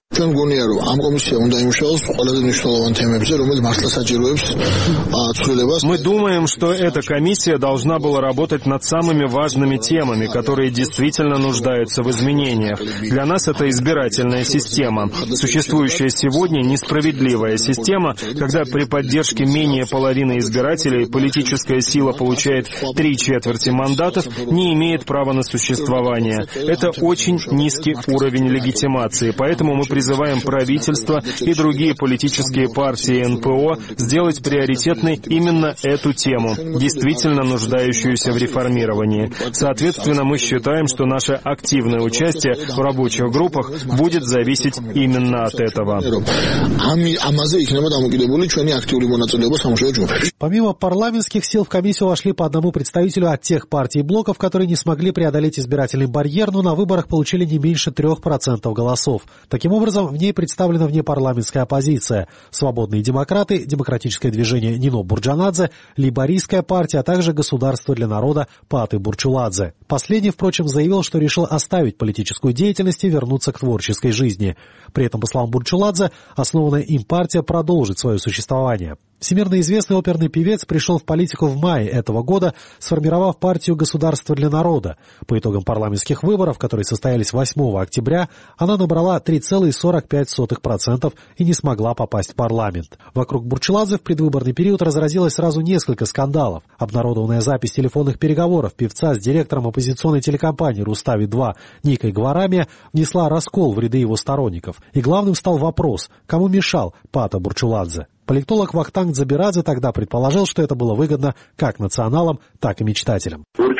Мы думаем, что эта комиссия должна была работать над самыми важными темами, которые действительно нуждаются в изменениях. Для нас это избирательная система. Существующая сегодня несправедливая система, когда при поддержке менее половины избирателей политическая сила получает 3/4 мандатов, не имеет права на существование. Это очень низкий уровень легитимации, поэтому мы призываем правительство и другие политические партии НПО сделать приоритетной именно эту тему, действительно нуждающуюся в реформировании. Соответственно, мы считаем, что наше активное участие в рабочих группах будет зависеть именно от этого. Помимо парламентских сил в комиссию вошли по одному представителю от тех партий и блоков, которые не смогли преодолеть избирательный барьер, но на выборах получили не меньше 3% голосов. Таким образом, в ней представлена внепарламентская оппозиция, свободные демократы, демократическое движение Нино Бурджанадзе, лейбористская партия, а также Государство для народа Паты Бурчуладзе. Последний, впрочем, заявил, что решил оставить политическую деятельность и вернуться к творческой жизни. При этом, по словам Бурчуладзе, основанная им партия продолжит свое существование. Всемирно известный оперный певец пришел в политику в мае этого года, сформировав партию «Государство для народа». По итогам парламентских выборов, которые состоялись 8 октября, она набрала 3,45% и не смогла попасть в парламент. Вокруг Бурчуладзе в предвыборный период разразилось сразу несколько скандалов. Обнародованная запись телефонных переговоров певца с директором оппозиционной телекомпании «Рустави-2» Никой Гварамия внесла раскол в ряды его сторонников. И главным стал вопрос, кому мешал Пата Бурчуладзе. Политолог Вахтанг Дзабирадзе тогда предположил, что это было выгодно как националам, так и мечтателям.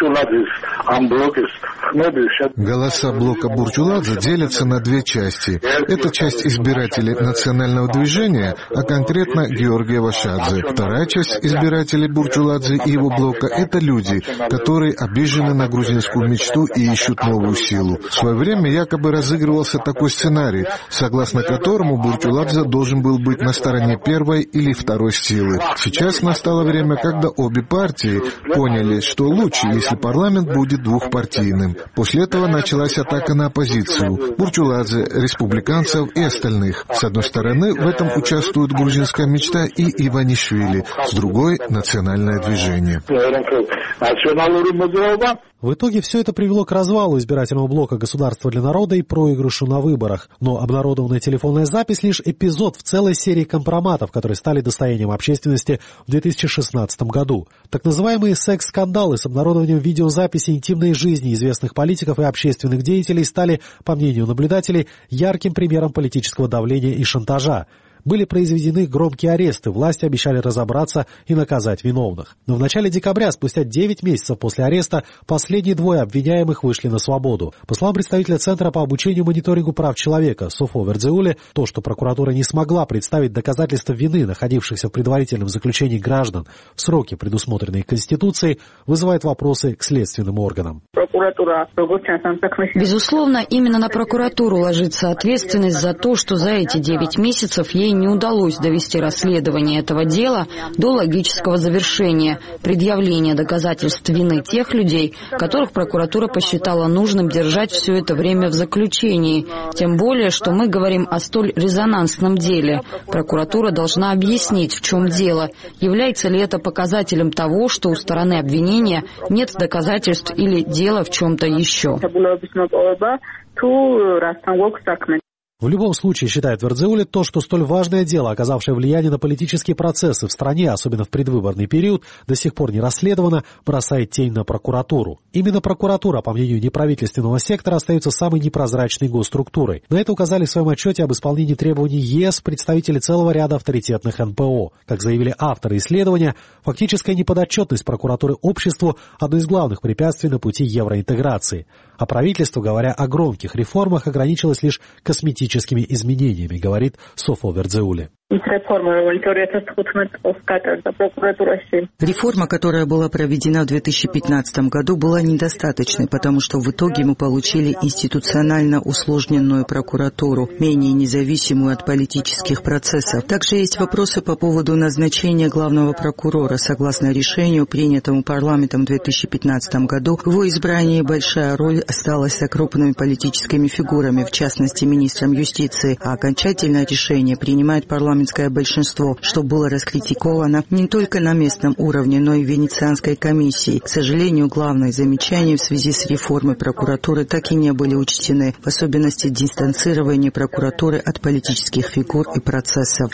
Голоса блока Бурчуладзе делятся на две части. Это часть избирателей национального движения, а конкретно Георгия Вашадзе. Вторая часть избирателей Бурчуладзе и его блока — это люди, которые обижены на грузинскую мечту и ищут новую силу. В свое время якобы разыгрывался такой сценарий, согласно которому Бурчуладзе должен был быть на стороне первой или второй силы. Сейчас настало время, когда обе партии поняли, что лучше, если парламент будет двухпартийным. После этого началась атака на оппозицию, Бурчуладзе, республиканцев и остальных. С одной стороны, в этом участвует грузинская мечта и Иванишвили, с другой — национальное движение. В итоге все это привело к развалу избирательного блока «Государство для народа» и проигрышу на выборах. Но обнародованная телефонная запись — лишь эпизод в целой серии компроматов, которые стали достоянием общественности в 2016 году. Так называемые секс-скандалы с обнародованием видеозаписи интимной жизни известных политиков и общественных деятелей стали, по мнению наблюдателей, ярким примером политического давления и шантажа. Были произведены громкие аресты, власти обещали разобраться и наказать виновных. Но в начале декабря, спустя 9 месяцев после ареста, последние двое обвиняемых вышли на свободу. По словам представителя Центра по обучению и мониторингу прав человека Софо Вердзеуле, то, что прокуратура не смогла представить доказательства вины находившихся в предварительном заключении граждан в сроки, предусмотренные Конституцией, вызывает вопросы к следственным органам. Безусловно, именно на прокуратуру ложится ответственность за то, что за эти 9 месяцев ей не удалось довести расследование этого дела до логического завершения, предъявления доказательств вины тех людей, которых прокуратура посчитала нужным держать все это время в заключении. Тем более, что мы говорим о столь резонансном деле. Прокуратура должна объяснить, в чем дело. Является ли это показателем того, что у стороны обвинения нет доказательств или дело в чем-то еще? В любом случае, считает Вердзеуле, то, что столь важное дело, оказавшее влияние на политические процессы в стране, особенно в предвыборный период, до сих пор не расследовано, бросает тень на прокуратуру. Именно прокуратура, по мнению неправительственного сектора, остается самой непрозрачной госструктурой. На это указали в своем отчете об исполнении требований ЕС представители целого ряда авторитетных НПО. Как заявили авторы исследования, фактическая неподотчетность прокуратуры обществу – одно из главных препятствий на пути евроинтеграции. А правительство, говоря о громких реформах, ограничилось лишь косметическими изменениями, говорит Софо Вердзеуле. Реформа, которая была проведена в 2015 году, была недостаточной, потому что в итоге мы получили институционально усложненную прокуратуру, менее независимую от политических процессов. Также есть вопросы по поводу назначения главного прокурора. Согласно решению, принятому парламентом в 2015 году, в его избрании большая роль осталась за крупными политическими фигурами, в частности, министром юстиции, а окончательное решение принимает парламентское большинство, что было раскритиковано не только на местном уровне, но и в Венецианской комиссии. К сожалению, главные замечания в связи с реформой прокуратуры так и не были учтены, в особенности дистанцирование прокуратуры от политических фигур и процессов.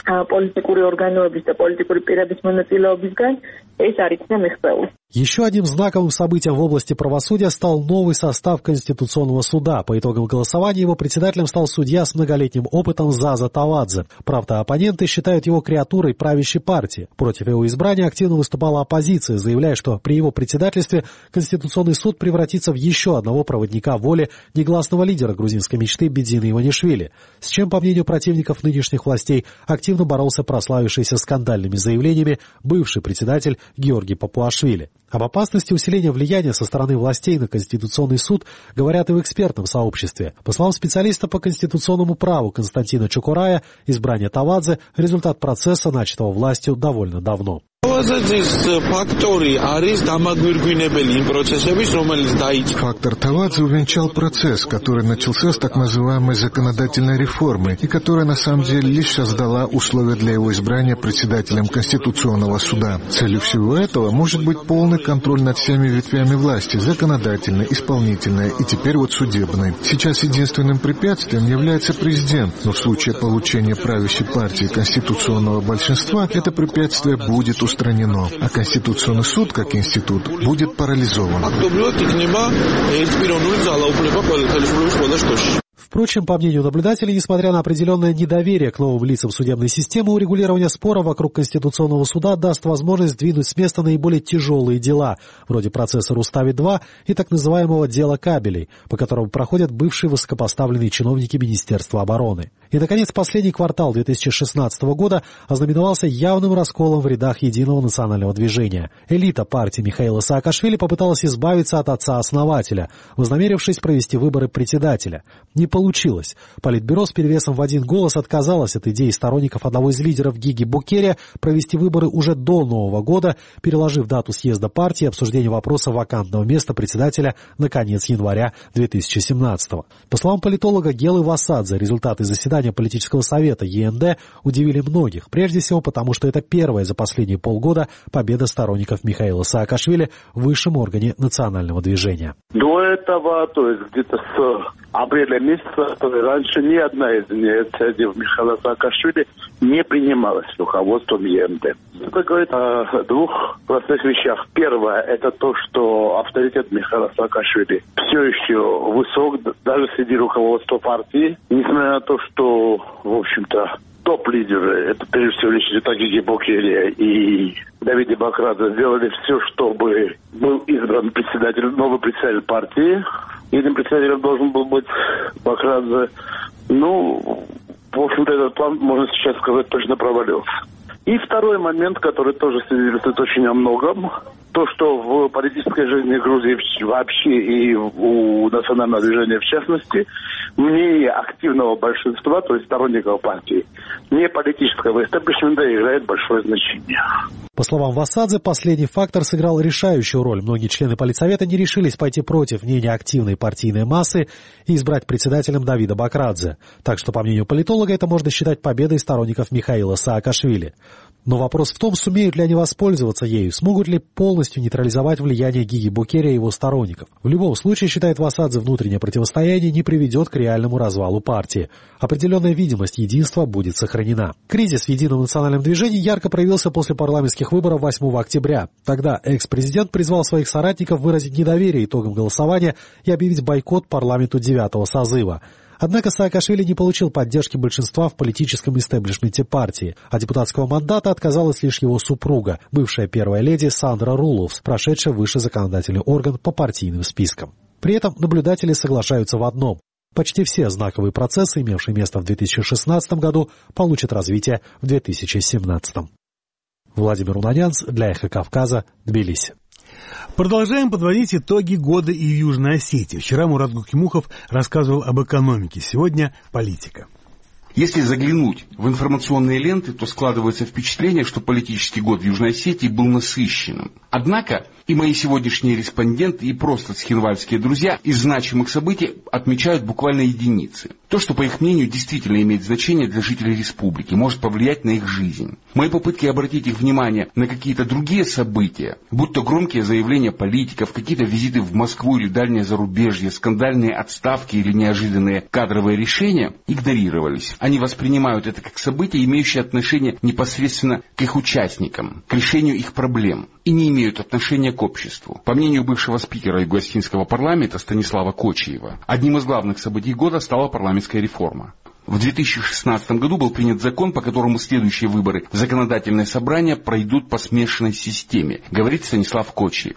Еще одним знаковым событием в области правосудия стал новый состав Конституционного суда. По итогам голосования его председателем стал судья с многолетним опытом Заза Тавадзе. Правда, оппоненты считают его креатурой правящей партии. Против его избрания активно выступала оппозиция, заявляя, что при его председательстве Конституционный суд превратится в еще одного проводника воли негласного лидера грузинской мечты Бедзина Иванишвили, с чем, по мнению противников нынешних властей, активно боролся прославившийся скандальными заявлениями бывший председатель Георгий Папуашвили. Об опасности усиления влияния со стороны властей на Конституционный суд говорят и в экспертном сообществе. По словам специалиста по конституционному праву Константина Чукурая, избрание Тавадзе – результат процесса, начатого властью довольно давно. Фактор Тавадзе увенчал процесс, который начался с так называемой законодательной реформы и которая на самом деле лишь создала условия для его избрания председателем Конституционного суда. Целью всего этого может быть полный контроль над всеми ветвями власти – законодательной, исполнительной и теперь вот судебной. Сейчас единственным препятствием является президент, но в случае получения правящей партии конституционного большинства это препятствие будет устранено, а Конституционный суд, как институт, будет парализован. Впрочем, по мнению наблюдателей, несмотря на определенное недоверие к новым лицам судебной системы, урегулирование спора вокруг Конституционного суда даст возможность сдвинуть с места наиболее тяжелые дела, вроде процесса Рустави-2 и так называемого дела кабелей, по которому проходят бывшие высокопоставленные чиновники Министерства обороны. И, наконец, последний квартал 2016 года ознаменовался явным расколом в рядах Единого национального движения. Элита партии Михаила Саакашвили попыталась избавиться от отца-основателя, вознамерившись провести выборы председателя. Не получилось. получилось. Политбюро с перевесом в 1 голос отказалось от идеи сторонников одного из лидеров Гиги Букере провести выборы уже до Нового года, переложив дату съезда партии и обсуждение вопроса вакантного места председателя на конец января 2017-го. По словам политолога Гелы Васадзе, результаты заседания политического совета ЕНД удивили многих, прежде всего потому, что это первая за последние полгода победа сторонников Михаила Саакашвили в высшем органе национального движения. До этого, то есть где-то с апреля месяца, раньше ни одна из инициатив Михаила Саакашвили не принималась руководством ЕНД. Это говорит о 2 простых вещах. Первое, это то, что авторитет Михаила Саакашвили все еще высок, даже среди руководства партии, несмотря на то, что, в общем-то, топ-лидеры, это прежде всего речь идет о Гиги Букере и Давиде Бакрадзе, сделали все, чтобы был избран новый председатель партии. Этим председателем должен был быть Бакрадзе. Ну, в общем-то, этот план, можно сейчас сказать, точно провалился. И второй момент, который тоже свидетельствует очень о многом, то, что в политической жизни Грузии вообще и у национального движения в частности, мнение активного большинства, то есть сторонников партии, не политического истеблишмента, играет большое значение. По словам Васадзе, последний фактор сыграл решающую роль. Многие члены политсовета не решились пойти против мнения активной партийной массы и избрать председателем Давида Бакрадзе. Так что, по мнению политолога, это можно считать победой сторонников Михаила Саакашвили. Но вопрос в том, сумеют ли они воспользоваться ею, смогут ли полностью нейтрализовать влияние Гиги Букере и его сторонников. В любом случае, считает Васадзе, внутреннее противостояние не приведет к реальному развалу партии. Определенная видимость единства будет сохранена. Кризис в едином национальном движении ярко проявился после парламентских выборов 8 октября. Тогда экс-президент призвал своих соратников выразить недоверие итогам голосования и объявить бойкот парламенту 9-го созыва. Однако Саакашвили не получил поддержки большинства в политическом истеблишменте партии, а депутатского мандата отказалась лишь его супруга, бывшая первая леди Сандра Руловс, прошедшая высший законодательный орган по партийным спискам. При этом наблюдатели соглашаются в одном. Почти все знаковые процессы, имевшие место в 2016 году, получат развитие в 2017. Владимир Унанянц для «Эхо Кавказа», Тбилиси. Продолжаем подводить итоги года и в Южной Осетии. Вчера Мурат Гукимухов рассказывал об экономике, сегодня политика. Если заглянуть в информационные ленты, то складывается впечатление, что политический год в Южной Осетии был насыщенным. Однако и мои сегодняшние респонденты, и просто цхинвальские друзья из значимых событий отмечают буквально единицы. То, что, по их мнению, действительно имеет значение для жителей республики, может повлиять на их жизнь. Мои попытки обратить их внимание на какие-то другие события, будь то громкие заявления политиков, какие-то визиты в Москву или дальнее зарубежье, скандальные отставки или неожиданные кадровые решения, игнорировались. Они воспринимают это как событие, имеющее отношение непосредственно к их участникам, к решению их проблем, и не имеют отношения к обществу. По мнению бывшего спикера Юго-Осетинского парламента Станислава Кочиева, одним из главных событий года стала парламентская реформа. В 2016 году был принят закон, по которому следующие выборы в законодательное собрание пройдут по смешанной системе, говорит Станислав Кочиев.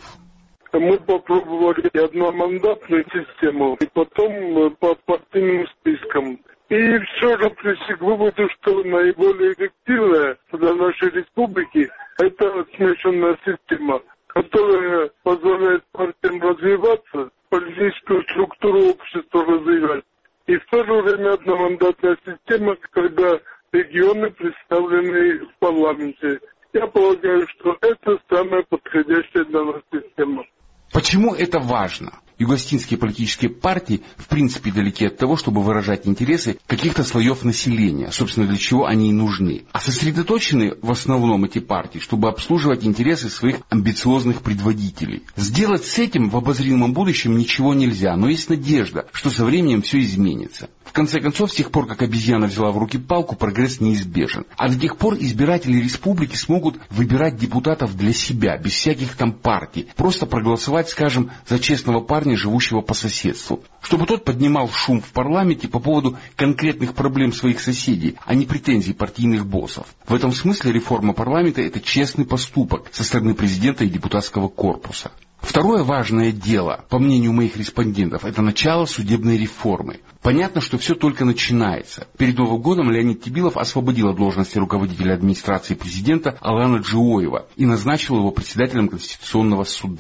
Мы попробовали одномандатную систему и потом по партийным спискам. И все же пришли к выводу, что наиболее эффективная для нашей республики это смешанная система, которая позволяет партиям развиваться, политическую структуру общества развивать. И в то же время одномандатная система, когда регионы представлены в парламенте. Я полагаю, что это самая подходящая для нас система. Почему это важно? Юго-осетинские политические партии в принципе далеки от того, чтобы выражать интересы каких-то слоев населения, собственно, для чего они и нужны. А сосредоточены в основном эти партии, чтобы обслуживать интересы своих амбициозных предводителей. Сделать с этим в обозримом будущем ничего нельзя, но есть надежда, что со временем все изменится. В конце концов, с тех пор, как обезьяна взяла в руки палку, прогресс неизбежен. А до тех пор избиратели республики смогут выбирать депутатов для себя, без всяких там партий. Просто проголосовать, скажем, за честного парня, живущего по соседству. Чтобы тот поднимал шум в парламенте по поводу конкретных проблем своих соседей, а не претензий партийных боссов. В этом смысле реформа парламента – это честный поступок со стороны президента и депутатского корпуса. Второе важное дело, по мнению моих респондентов, это начало судебной реформы. Понятно, что все только начинается. Перед Новым годом Леонид Тебилов освободил от должности руководителя администрации президента Алана Джиоева и назначил его председателем Конституционного суда.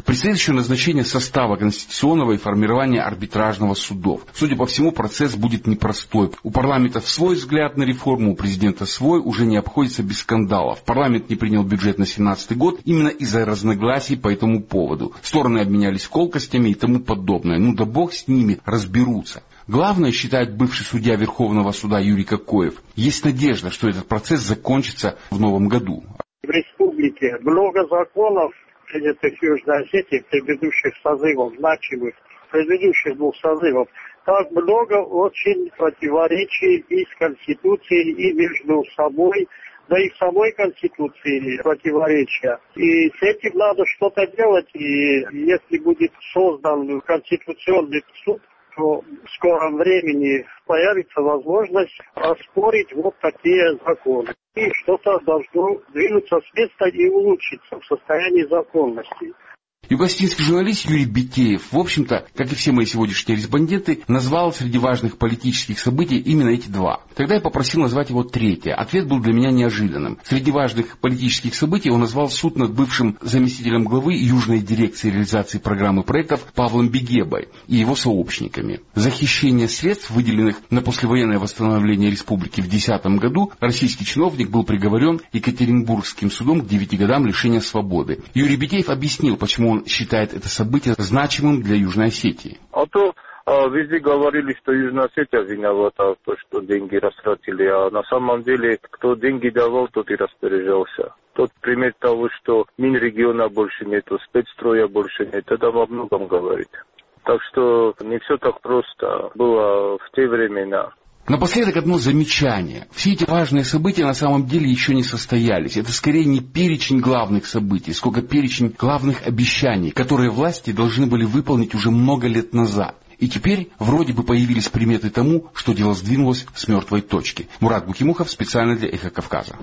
Предстоит еще назначение состава Конституционного и формирование арбитражного судов. Судя по всему, процесс будет непростой. У парламента свой взгляд на реформу, у президента свой, уже не обходится без скандалов. Парламент не принял бюджет на 2017 год именно из-за разногласий по этому поводу. Стороны обменялись колкостями и тому подобное. Ну да бог с ними, разберутся. Главное, считает бывший судья Верховного суда Юрий Кокоев, есть надежда, что этот процесс закончится в новом году. В республике много законов, принятых в Южной Осетии, предыдущих созывов, значимых, предыдущих 2 созывов, так много очень противоречий и с Конституцией, и между собой, да и в самой Конституции противоречия. И с этим надо что-то делать, и если будет создан Конституционный суд, то в скором времени появится возможность оспорить вот такие законы. И что-то должно двинуться с места и улучшиться в состоянии законности. Югославский журналист Юрий Битеев, в общем-то, как и все мои сегодняшние респонденты, назвал среди важных политических событий именно эти 2. Тогда я попросил назвать его 3-е. Ответ был для меня неожиданным. Среди важных политических событий он назвал суд над бывшим заместителем главы Южной дирекции реализации программы проектов Павлом Бегебой и его сообщниками. За хищение средств, выделенных на послевоенное восстановление республики в 2010 году, российский чиновник был приговорен Екатеринбургским судом к 9 годам лишения свободы. Юрий Битеев объяснил, почему он считает это событие значимым для Южной Осетии. А то везде говорили, что Южная Осетия виновата, то, что деньги растратили, а на самом деле, кто деньги давал, тот и распоряжался. Тот пример того, что Минрегиона больше нету, спецстроя больше нет, это во многом говорит. Так что не все так просто было в те времена. Напоследок одно замечание. Все эти важные события на самом деле еще не состоялись. Это скорее не перечень главных событий, сколько перечень главных обещаний, которые власти должны были выполнить уже много лет назад. И теперь вроде бы появились приметы тому, что дело сдвинулось с мертвой точки. Мурат Букимухов специально для «Эхо Кавказа».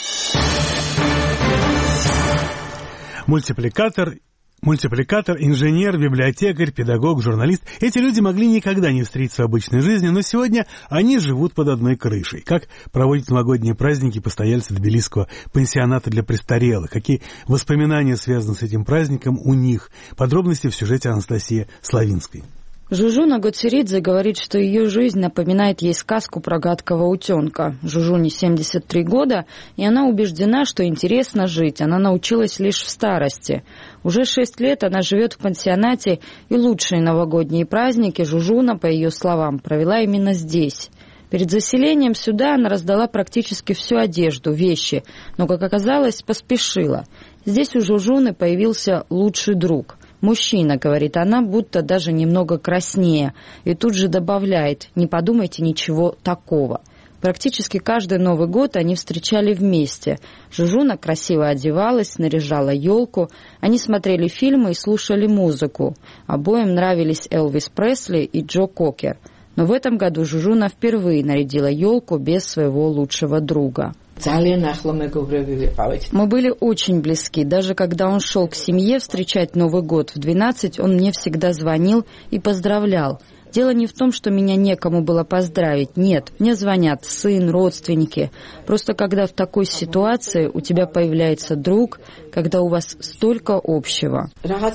Мультипликатор, инженер, библиотекарь, педагог, журналист. Эти люди могли никогда не встретиться в обычной жизни, но сегодня они живут под одной крышей. Как проводят новогодние праздники постояльцы тбилисского пансионата для престарелых? Какие воспоминания связаны с этим праздником у них? Подробности в сюжете Анастасии Славинской. Жужуна Гоцеридзе говорит, что ее жизнь напоминает ей сказку про гадкого утенка. Жужуне 73 года, и она убеждена, что интересно жить. Она научилась лишь в старости. Уже 6 лет она живет в пансионате, и лучшие новогодние праздники Жужуна, по ее словам, провела именно здесь. Перед заселением сюда она раздала практически всю одежду, вещи, но, как оказалось, поспешила. Здесь у Жужуны появился лучший друг. «Мужчина», — говорит она, будто даже немного краснее, и тут же добавляет: «Не подумайте ничего такого». Практически каждый Новый год они встречали вместе. Жужуна красиво одевалась, наряжала елку, они смотрели фильмы и слушали музыку. Обоим нравились Элвис Пресли и Джо Кокер. Но в этом году Жужуна впервые нарядила елку без своего лучшего друга. Мы были очень близки. Даже когда он шел к семье встречать Новый год в 12, он мне всегда звонил и поздравлял. Дело не в том, что меня некому было поздравить. Нет, мне звонят сын, родственники. Просто когда в такой ситуации у тебя появляется друг, когда у вас столько общего.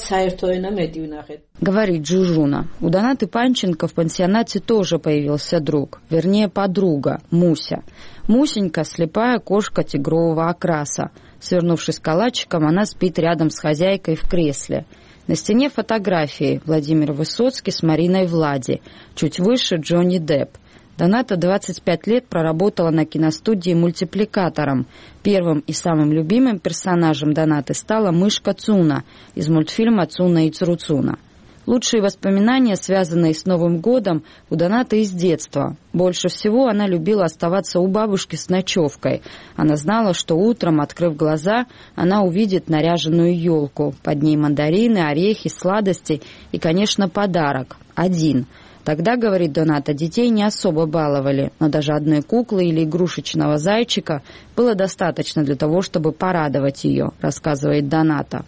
Говорит Жужуна. У Донаты Панченко в пансионате тоже появился друг. Вернее, подруга, Муся. Мусенька – слепая кошка тигрового окраса. Свернувшись калачиком, она спит рядом с хозяйкой в кресле. На стене фотографии: Владимир Высоцкий с Мариной Влади, чуть выше Джонни Депп. Доната 25 лет проработала на киностудии мультипликатором. Первым и самым любимым персонажем Донаты стала мышка Цуна из мультфильма «Цуна и Цуруцуна». Лучшие воспоминания, связанные с Новым годом, у Донаты из детства. Больше всего она любила оставаться у бабушки с ночевкой. Она знала, что утром, открыв глаза, она увидит наряженную елку. Под ней мандарины, орехи, сладости и, конечно, подарок. Один. Тогда, говорит Доната, детей не особо баловали, но даже одной куклы или игрушечного зайчика было достаточно для того, чтобы порадовать ее, рассказывает Доната.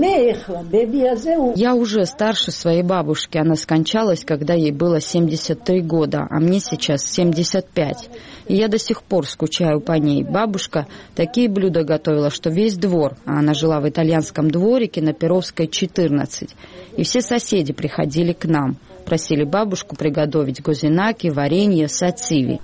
Я уже старше своей бабушки, она скончалась, когда ей было 73 года, а мне сейчас 75. И я до сих пор скучаю по ней. Бабушка такие блюда готовила, что весь двор, а она жила в итальянском дворике на Перовской, 14, и все соседи приходили к нам. Просили бабушку приготовить гозинаки, варенье, сациви.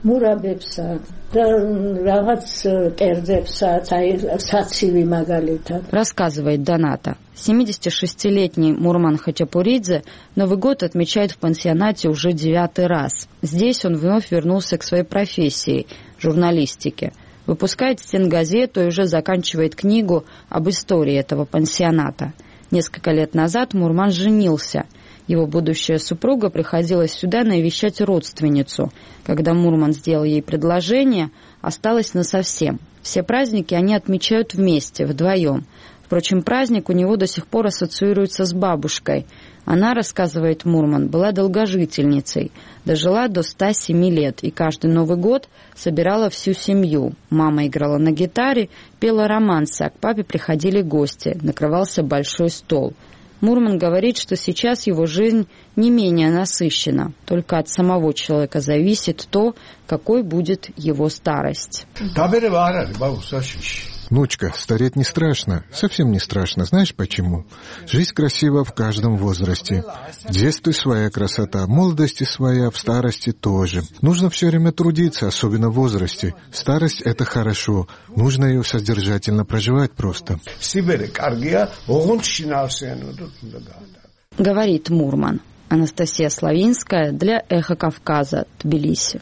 Рассказывает Доната. 76-летний Мурман Хачапуридзе Новый год отмечает в пансионате уже 9-й раз. Здесь он вновь вернулся к своей профессии – журналистике. Выпускает стенгазету и уже заканчивает книгу об истории этого пансионата. Несколько лет назад Мурман женился. Его будущая супруга приходила сюда навещать родственницу. Когда Мурман сделал ей предложение, осталась насовсем. Все праздники они отмечают вместе, вдвоем. Впрочем, праздник у него до сих пор ассоциируется с бабушкой. Она, рассказывает Мурман, была долгожительницей, дожила до 107 лет и каждый Новый год собирала всю семью. Мама играла на гитаре, пела романсы, а к папе приходили гости, накрывался большой стол. Мурман говорит, что сейчас его жизнь не менее насыщена. Только от самого человека зависит то, какой будет его старость. Внучка, стареть не страшно, совсем не страшно. Знаешь почему? Жизнь красива в каждом возрасте. В детстве своя красота, в молодости своя, в старости тоже. Нужно все время трудиться, особенно в возрасте. Старость — это хорошо, нужно ее содержательно проживать просто. Говорит Мурман. Анастасия Славинская для «Эхо Кавказа», Тбилиси.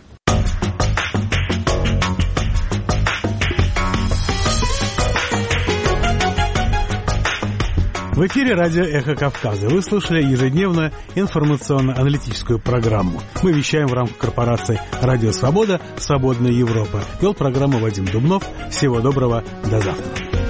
В эфире радио «Эхо Кавказа». Вы слушали ежедневную информационно-аналитическую программу. Мы вещаем в рамках корпорации «Радио Свобода», «Свободная Европа». Вел программу Вадим Дубнов. Всего доброго. До завтра.